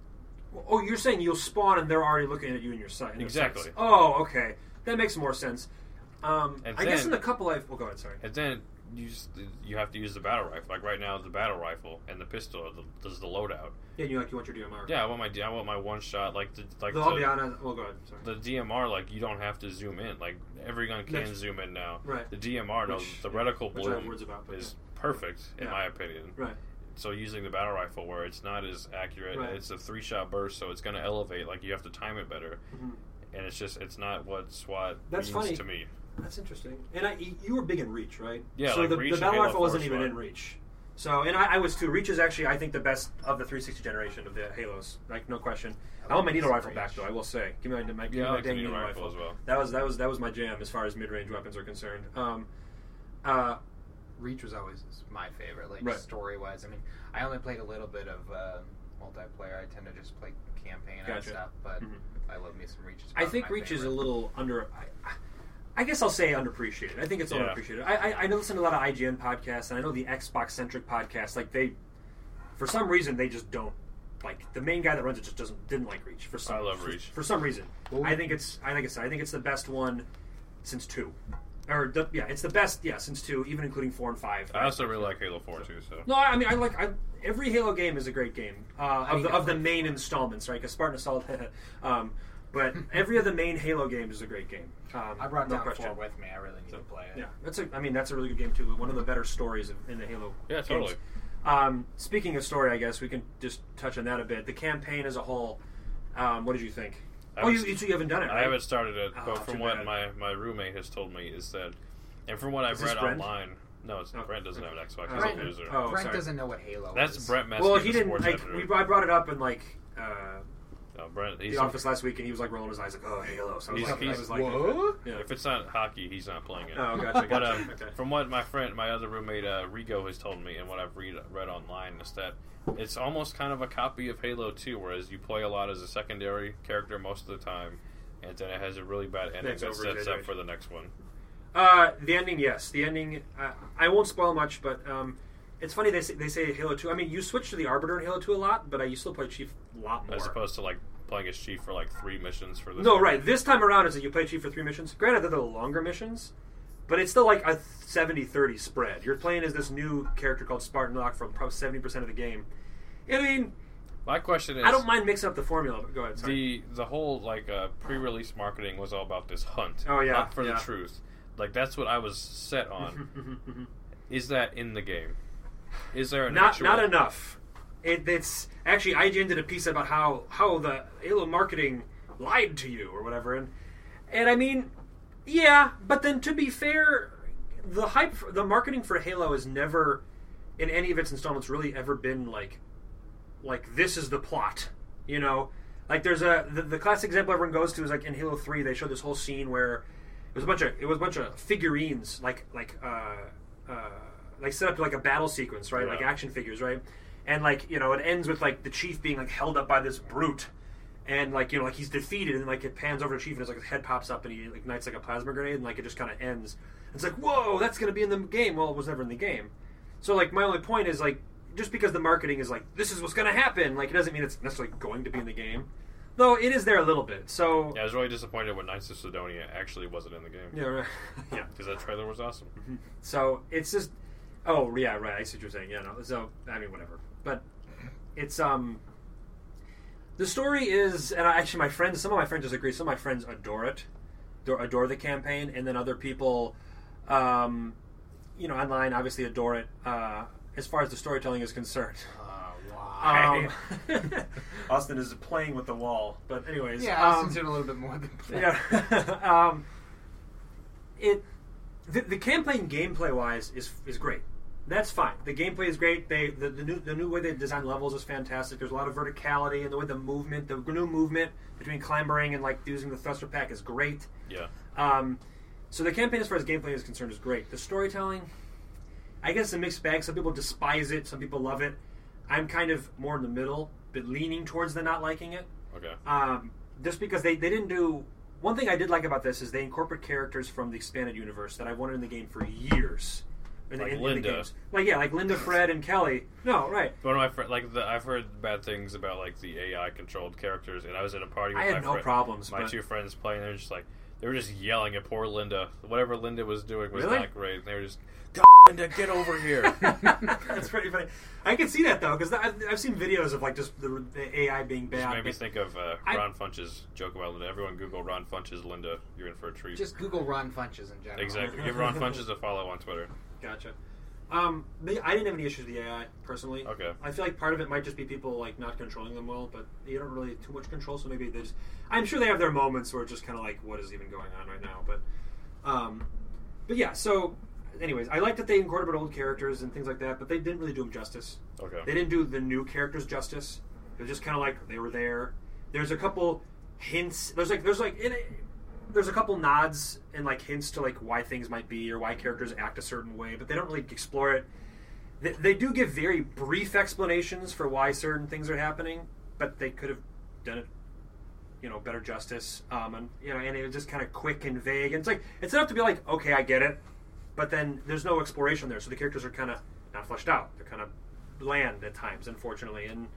Oh, you're saying you'll spawn and they're already looking at you in your sight. in their Exactly. sights. Oh, okay. That makes more sense. Um, And I guess then- in the couple I've... Well, go ahead, sorry. And then you just, you have to use the battle rifle. Like right now, the battle rifle and the pistol are the, does the loadout. Yeah, you like you want your D M R. Yeah, I want my I want my one shot like the, like Though I'll the- be honest... Well, go ahead, sorry. The D M R, like, you don't have to zoom in. Like, every gun can That's- zoom in now. Right. The D M R, no, Which- the yeah, reticle which I have bloom words about, but is perfect, in Yeah. my opinion. Right. So using the battle rifle, where it's not as accurate, Right. it's a three-shot burst, so it's going to elevate. Like, you have to time it better. Mhm. And it's just, it's not what SWAT That's means funny. to me. That's interesting. And I, you were big in Reach, right? Yeah, So like the, Reach the and battle Halo rifle wasn't four even SWAT. in Reach. So, and I, I was too. Reach is actually, I think, the best of the three sixty generation of the Halos. Like, no question. I, want my needle rifle back, though. I will say, give me my, my, give me Yeah, I my like the dang needle needle rifle rifle as well. That was that was that was my jam as far as mid range weapons are concerned. Um, uh, Reach was always my favorite, like Right. story wise. I mean, I only played a little bit of uh, multiplayer. I tend to just play campaign and Gotcha. stuff, but Mhm. I love me some Reach. It's I probably think my Reach is a favorite. little under. I, I guess I'll say underappreciated. I think it's Yeah. underappreciated. I, I I listen to a lot of I G N podcasts, and I know the Xbox centric podcasts. Like they, for some reason, they just don't like the main guy that runs it. Just doesn't didn't like Reach for some. I love for, Reach. for some reason. Well, I think it's. I think it's. I think it's the best one since two, or the, yeah, it's the best. Yeah, since two, even including four and five. I also really like Halo four, too, so. No, I I mean I like I, every Halo game is a great game uh, of need the to of the play main installments, right? Because Spartan Assault, um, but every of the main Halo games is a great game. Um, I brought no down question. four with me. I really need to play it. Yeah, that's a. I mean, that's a really good game too. One of the better stories in- in the Halo. Yeah, games. totally. Um, speaking of story, I guess we can just touch on that a bit. The campaign as a whole. Um, what did you think? I Oh, you, haven't- you, you haven't done it. I right? haven't started it, Oh, but from too what bad. my, my roommate has told me is that, and from what I've Is this read Brent? online, no, it's Oh. Brent doesn't have an Xbox. Oh, He's Brent, a loser. oh, Brent sorry. doesn't know what Halo That's is. Brent Mesky, Well, the he didn't sports like. editor. We, I brought it up in like uh, No, Brent, he's the office last week, and he was like rolling his eyes, like, "Oh, Halo." So I was He's- like, I he's- was like, What? Yeah. If it's not hockey, he's not playing it. Oh, gotcha. But gotcha. um, okay. from what my friend, my other roommate uh, Rigo has told me, and what I've read read online, is that it's almost kind of a copy of Halo two, whereas you play a lot as a secondary character most of the time, and then it has a really bad ending Thanks, that sets up over-exaggeration. for the next one. Uh, the ending, yes. The ending, uh, I won't spoil much, but um, it's funny they say, they say Halo two. I mean, you switch to the Arbiter in Halo two a lot, but I you still play Chief a lot more. As opposed to like playing as Chief for like three missions for this. no, one. right. This time around, is that you play Chief for three missions. Granted, they're the longer missions, but it's still like a seventy thirty spread. You're playing as this new character called Spartan Locke for probably seventy percent of the game. I mean, My question is, I don't mind mixing up the formula, but go ahead. Sorry. the the whole like uh, pre-release marketing was all about this hunt. Oh, yeah, hunt for yeah. the truth. Like that's what I was set on. Is that in the game? Is there an not actual? not enough. It, it's actually I G N did a piece about how how the Halo marketing lied to you or whatever, and And I mean, yeah, but then to be fair, the hype, for, the marketing for Halo has never, in any of its installments, really ever been like, like this is the plot, you know. Like there's a the, the classic example everyone goes to is like in Halo three they showed this whole scene where it was a bunch of it was a bunch of figurines like like uh, uh, like set up like a battle sequence, right? Yeah. Like action figures, right? And like you know it ends with like the chief being like held up by this brute. And, like, you know, like, he's defeated, and, like, it pans over to Chief, and his, like, his head pops up, and he ignites, like, a plasma grenade, and, like, it just kind of ends. It's like, whoa, that's going to be in the game. Well, it was never in the game. So, like, my only point is, like, just because the marketing is, like, this is what's going to happen, like, it doesn't mean it's necessarily going to be in the game. Though, it is there a little bit, so... Yeah, I was really disappointed when Knights of Sidonia actually wasn't in the game. Yeah, right. Yeah, because that trailer was awesome. So, it's just... Oh, yeah, right, I see what you're saying. Yeah, no, so, I mean, whatever. But, it's, um... The story is, and I, actually my friends, some of my friends disagree. Some of my friends adore it, adore, adore the campaign, and then other people, um, you know, online obviously adore it uh, as far as the storytelling is concerned. Uh, why? Um, Austin is playing with the wall, but anyways, yeah, um, Austin's doing a little bit more than play. yeah. um, it the, the campaign gameplay wise is is great. That's fine. The gameplay is great. They the, the new the new way they design levels is fantastic. There's a lot of verticality, and the way the movement, the new movement between clambering and like using the thruster pack is great. Yeah. Um, so the campaign, as far as gameplay is concerned, is great. The storytelling, I guess, it's a mixed bag. Some people despise it. Some people love it. I'm kind of more in the middle, but leaning towards the not liking it. Okay. Um, just because they, they didn't do... One thing I did like about this is they incorporate characters from the expanded universe that I've wanted in the game for years. In the, Like in, in Linda. the games. Like, yeah, like Linda, Fred, and Kelly. No, right. One of my friends, like the, I've heard bad things about like the A I controlled characters, and I was in a party with I had my no friend- problems, My but- two friends playing, they were just like, they were just yelling at poor Linda. Whatever Linda was doing was Really? not great. And they were just, God, Linda, get over here. That's pretty funny. I can see that, though, because I've, I've seen videos of, like, just the, the A I being Just bad. made me but- think of uh, I- Ron Funch's joke about Linda. Everyone Google Ron Funch's Linda. You're in for a treat. Just Google Ron Funches in general. Exactly. Give Ron Funches a follow on Twitter. Gotcha. Um, but I didn't have any issues with the A I, personally. Okay. I feel like part of it might just be people, like, not controlling them well, but you don't really too much control, so maybe they just... I'm sure they have their moments where it's just kind of like, what is even going on right now? But, um, but yeah, so, anyways, I like that they incorporated old characters and things like that, but they didn't really do them justice. Okay. They didn't do the new characters justice. They're just kind of like, they were there. There's a couple hints. There's like, there's like, in it, there's a couple nods and like hints to like why things might be or why characters act a certain way, but they don't really explore it. They, they do give very brief explanations for why certain things are happening, but they could have done it, you know, better justice. Um, and you know, and it was just kind of quick and vague. And it's like it's enough to be like, okay, I get it, but then there's no exploration there, so the characters are kind of not fleshed out. They're kind of bland at times, unfortunately. And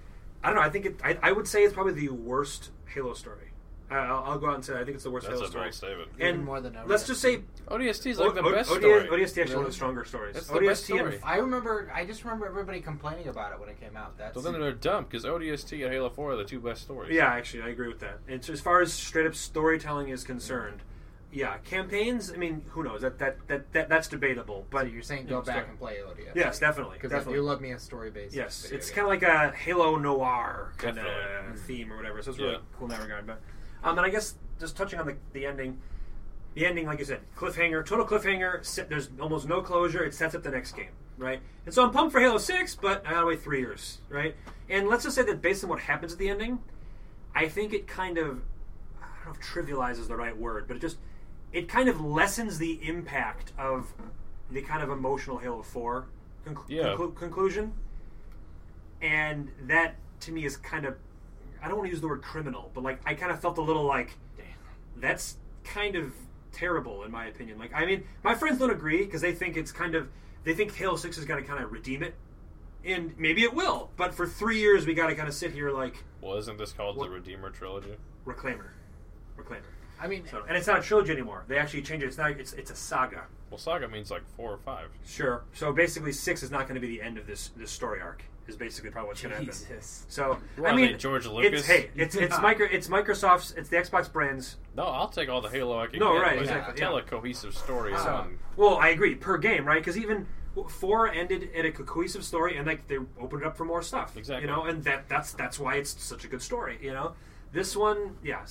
I don't know. I think it. I, I would say it's probably the worst Halo story. Uh, I'll, I'll go out and say I think it's the worst That's Halo a story. big statement. Even And more than let's just say O D S T is like the O- best O D S, story. O D S T actually one of Really? the stronger stories. It's the O D S best T and- story. I remember. I just remember everybody complaining about it when it came out. That's So then they're dumb because O D S T and Halo four are the two best stories. Yeah, actually, I agree with that. And so as far as straight up storytelling is concerned, yeah, campaigns. I mean, who knows? That that that, that that's debatable. So But you're saying you go know, back story- and play O D S? Yes, definitely, Because definitely. you love me a story based. Yes, video it's game. kind of like a Halo noir kind of Definitely. theme or whatever. So it's really Yeah. cool in that regard. But um, and I guess just touching on the the ending. The ending, like you said, cliffhanger, total cliffhanger. Set, there's almost no closure. It sets up the next game, right? And so I'm pumped for Halo six, but I gotta wait three years, right? And let's just say that based on what happens at the ending, I think it kind of, I don't know if trivializes the right word, but it just, it kind of lessens the impact of the kind of emotional Halo four conc- Yeah. conclu- conclusion. And that, to me, is kind of, I don't want to use the word criminal, but like, I kind of felt a little like, that's kind of terrible in my opinion. Like, I mean, my friends don't agree because they think it's kind of, they think Halo six is going to kind of redeem it. And maybe it will, but for three years we got to kind of sit here like Well, isn't this called What? the Redeemer trilogy? Reclaimer, Reclaimer. I mean, So, and it's not a trilogy anymore. They actually changed it. It's not. It's it's a saga. Well, Saga means like four or five. Sure. So basically, six is not going to be the end of this this story arc. Is basically probably what's going to happen. Jesus. So Well, I I mean, mean, George Lucas. It's hey, it's it's Yeah. micro, it's Microsoft's, it's the Xbox brands. No, I'll take all the Halo I can No, get. right, but exactly, Tell yeah. a cohesive story. So, on, well, I agree per game, right? Because even four ended at a cohesive story, and like they opened it up for more stuff. Exactly. You know, and that that's that's why it's such a good story. You know, this one, yeah. So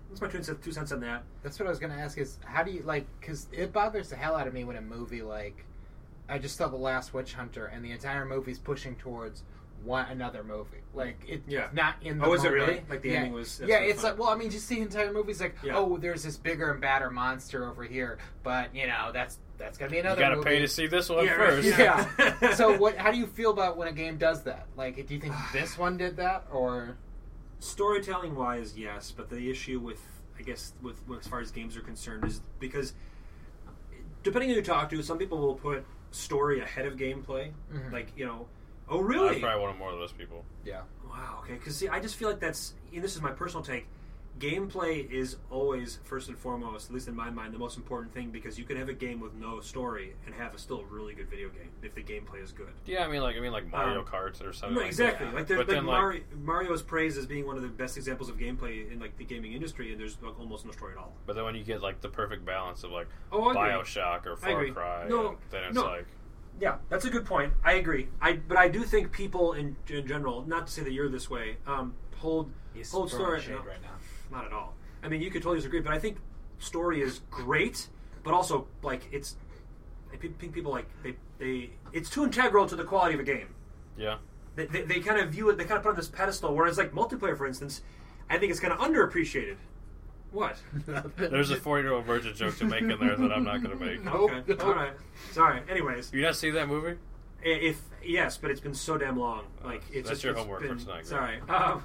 that's my two cents, two cents on that. That's what I was going to ask is, how do you, like, because it bothers the hell out of me when a movie, like, I just saw The Last Witch Hunter, and the entire movie's pushing towards one another movie. Like, it's Yeah. not in the Oh, is it moment. really? Like the yeah. ending was. that's Yeah, really it's fun. like, well, I mean, just the entire movie's like, Yeah. oh, there's this bigger and badder monster over here, but, you know, that's that's going to be You another gotta movie. pay to see this one Yeah, right, first. Yeah. So, what? How do you feel about when a game does that? Like, do you think this one did that, or Storytelling wise, yes, but the issue with, I guess, with, with as far as games are concerned, is because depending on who you talk to, some people will put story ahead of gameplay. Mhm. Like, you know, oh I'm really? probably one of more of those people. yeah? Wow. Okay. Because see, I just feel like that's, and this is my personal take. Gameplay is always first and foremost, at least in my mind, the most important thing, because you can have a game with no story and have a still really good video game if the gameplay is good. Yeah, I mean, like I mean, like Mario Um, Kart or something. Right, like exactly. That. Like, there's, But like then, like- Mario, Mario's praised as being one of the best examples of gameplay in like the gaming industry, and there's like, almost no story at all. But then when you get like the perfect balance of like Oh, I agree. Bioshock or I Far agree. Cry, No, then it's no. like Yeah, that's a good point. I agree. I but I do think people in in general, not to say that you're this way, um, hold He's hold throwing story. shade no, right now. Not at all. I mean, you could totally disagree, but I think story is great, but also like it's. I think people like they they it's too integral to the quality of a game. yeah. They, they, they kind of view it. They kind of put it on this pedestal. Whereas like multiplayer, for instance, I think it's kind of underappreciated. What? There's a four-year-old virgin joke to make in there that I'm not going to make. Nope, Okay. nope. All right. Sorry. Anyways, You not see that movie? I- if yes, but it's been so damn long. Like it's That's just your it's homework been, for tonight, Sorry. Um,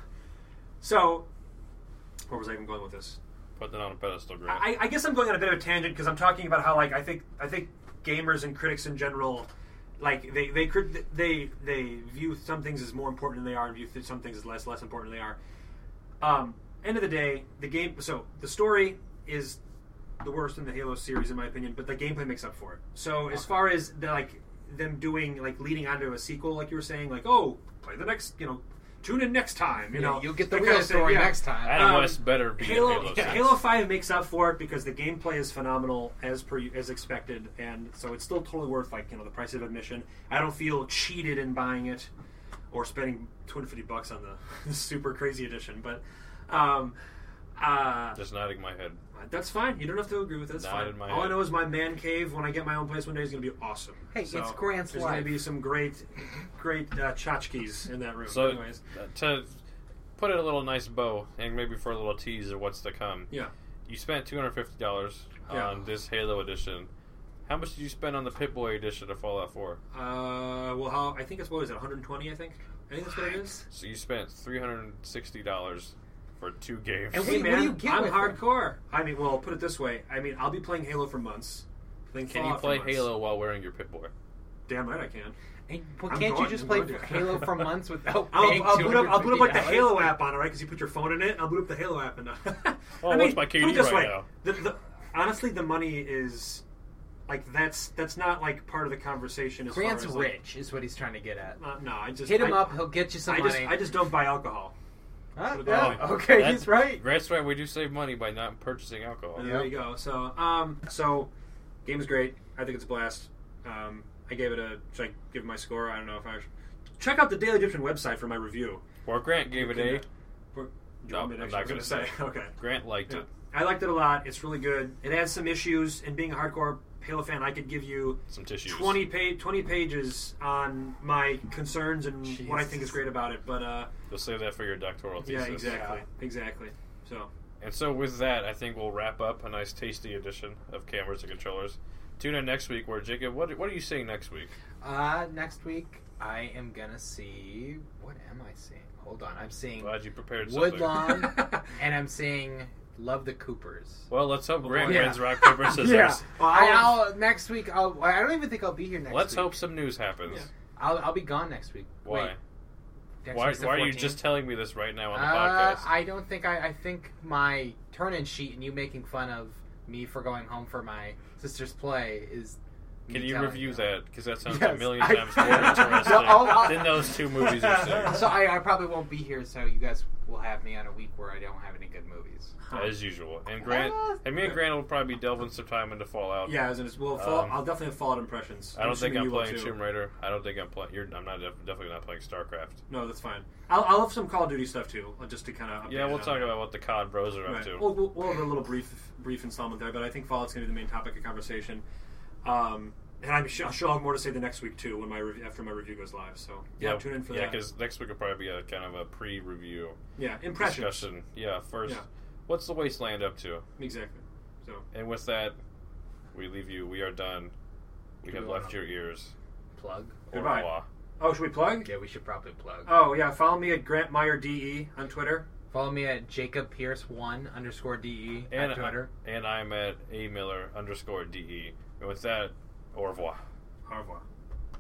so, where was I even going with this? Put that on a pedestal, Grant. I, I guess I'm going on a bit of a tangent because I'm talking about how like I think I think gamers and critics in general, like they they crit- they they view some things as more important than they are, and view th- some things as less less important than they are. Um, end of the day, the game. So the story is the worst in the Halo series, in my opinion, but the gameplay makes up for it. So as far as the, like them doing like leading onto a sequel, like you were saying, like oh, play the next, you know, tune in next time, you Yeah, know, you'll get the that real kind of thing, story yeah. next time. Adam um, West better be Halo, in Halo yeah, six. Halo five makes up for it because the gameplay is phenomenal as per as expected, and so it's still totally worth like you know the price of admission. I don't feel cheated in buying it or spending two hundred fifty bucks on the super crazy edition, but um, uh, Just nodding my head. that's fine. You don't have to agree with it. It's Not fine. in my All I head. know is my man cave when I get my own place one day is going to be awesome. Hey, So it's Grant's There's going life. to be some great, great uh, tchotchkes in that room. So, Anyways, uh, to put it a little nice bow, and maybe for a little tease of what's to come, yeah. you spent two hundred fifty dollars Yeah. on this Halo edition. How much did you spend on the Pip-Boy edition of Fallout four? Uh, well, how I think it's what is it, one hundred twenty? I think. I think that's what it is. So you spent three hundred sixty dollars for two games. And Hey What do- man, you get I'm with hardcore. I mean, well, put it this way. I mean, I'll be playing Halo for months. Playing Can you Fallout for play months. Halo while wearing your Pip-Boy? Damn right I can. And, well, I'm can't going- you just I'm play going to. Halo for months without I'll, paying I'll boot up. I'll boot up like the two hundred fifty Halo dollars? app on it, right? Because you put your phone in it. I'll boot up the Halo app and. Oh, I what's my K D put it this right way. now? The, the, honestly, the money is like that's that's not like part of the conversation. As Grant's far as, like, rich, is what he's trying to get at. uh, no, I just Hit him I, up, he'll get you some I money. just I just don't buy alcohol. Huh? Put it Yeah, that way. okay, That- he's right. Grant's right. We do save money by not purchasing alcohol. And Yeah. there you go. So, um, so game is great. I think it's a blast. Um, I gave it a. Should I give my score? I don't know if I should. Check out the Daily Egyptian website for my review. Or Grant gave it a. For- you No, want me to I'm actually- not I was gonna gonna say. Okay. Grant liked Yeah. it. I liked it a lot. It's really good. It has some issues, and being a hardcore Halo fan, I could give you Some tissues. twenty page, twenty pages on my concerns and what I think is Jesus. great about it. But uh, You'll save that for your doctoral yeah, thesis. exactly, Yeah. exactly. So And so with that, I think we'll wrap up a nice tasty edition of Cameras and Controllers. Tune in next week where, Jacob, what, what are you seeing next week? Uh, next week, I am gonna see. What am I seeing? Hold on, I'm seeing Glad you prepared something. Woodlawn, and I'm seeing Love the Coopers. Well, let's hope Grant Yeah. wins Rock, Paper, Scissors. Yeah. Well, I, I'll- I'll, next week. I'll, I don't even think I'll be here next Let's week. hope some news happens. Yeah. I'll, I'll be gone next week. Why? Wait, next Why, week's the why are you fourteenth? just telling me this right now on the Uh, podcast? I don't think I. I think my turn-in sheet and you making fun of me for going home for my sister's play is Can me you telling review you. that? Because that sounds Yes, a million I- times more interesting No, I'll- I'll- than those two movies are saying. So I, I probably won't be here, so you guys will have me on a week where I don't have any good movies. As usual. And Grant, Uh, and me and Grant will probably be delving some time into Fallout. Yeah, as in, well, fall, Um, I'll definitely have Fallout impressions. I don't think assuming I'm you will playing too. Tomb Raider. I don't think I'm playing. You're, I'm not def- definitely not playing StarCraft. No, that's fine. I'll, I'll have some Call of Duty stuff too, just to kind of. Yeah, we'll talk about what the C O D bros are up Right. to. We'll, we'll, we'll have a little brief brief installment there, but I think Fallout's going to be the main topic of conversation. Um, and I'm sure, I'm sure I'll have more to say the next week too, when my rev- after my review goes live. So yeah, tune in for yeah, that. because next week will probably be a kind of a pre-review Yeah, impressions. discussion. Yeah, first, Yeah. what's the Wasteland up to? Exactly. So And with that, we leave you. We are done. We Do have we left wanna- your ears. Plug? Au Goodbye. revoir. oh, should we plug? Yeah, we should probably plug. Oh yeah, follow me at Grant Meyer D E on Twitter. Follow me at Jacob Pierce one underscore DE And, at Twitter. and I'm at A Miller underscore D E. And with that, au revoir. Au revoir.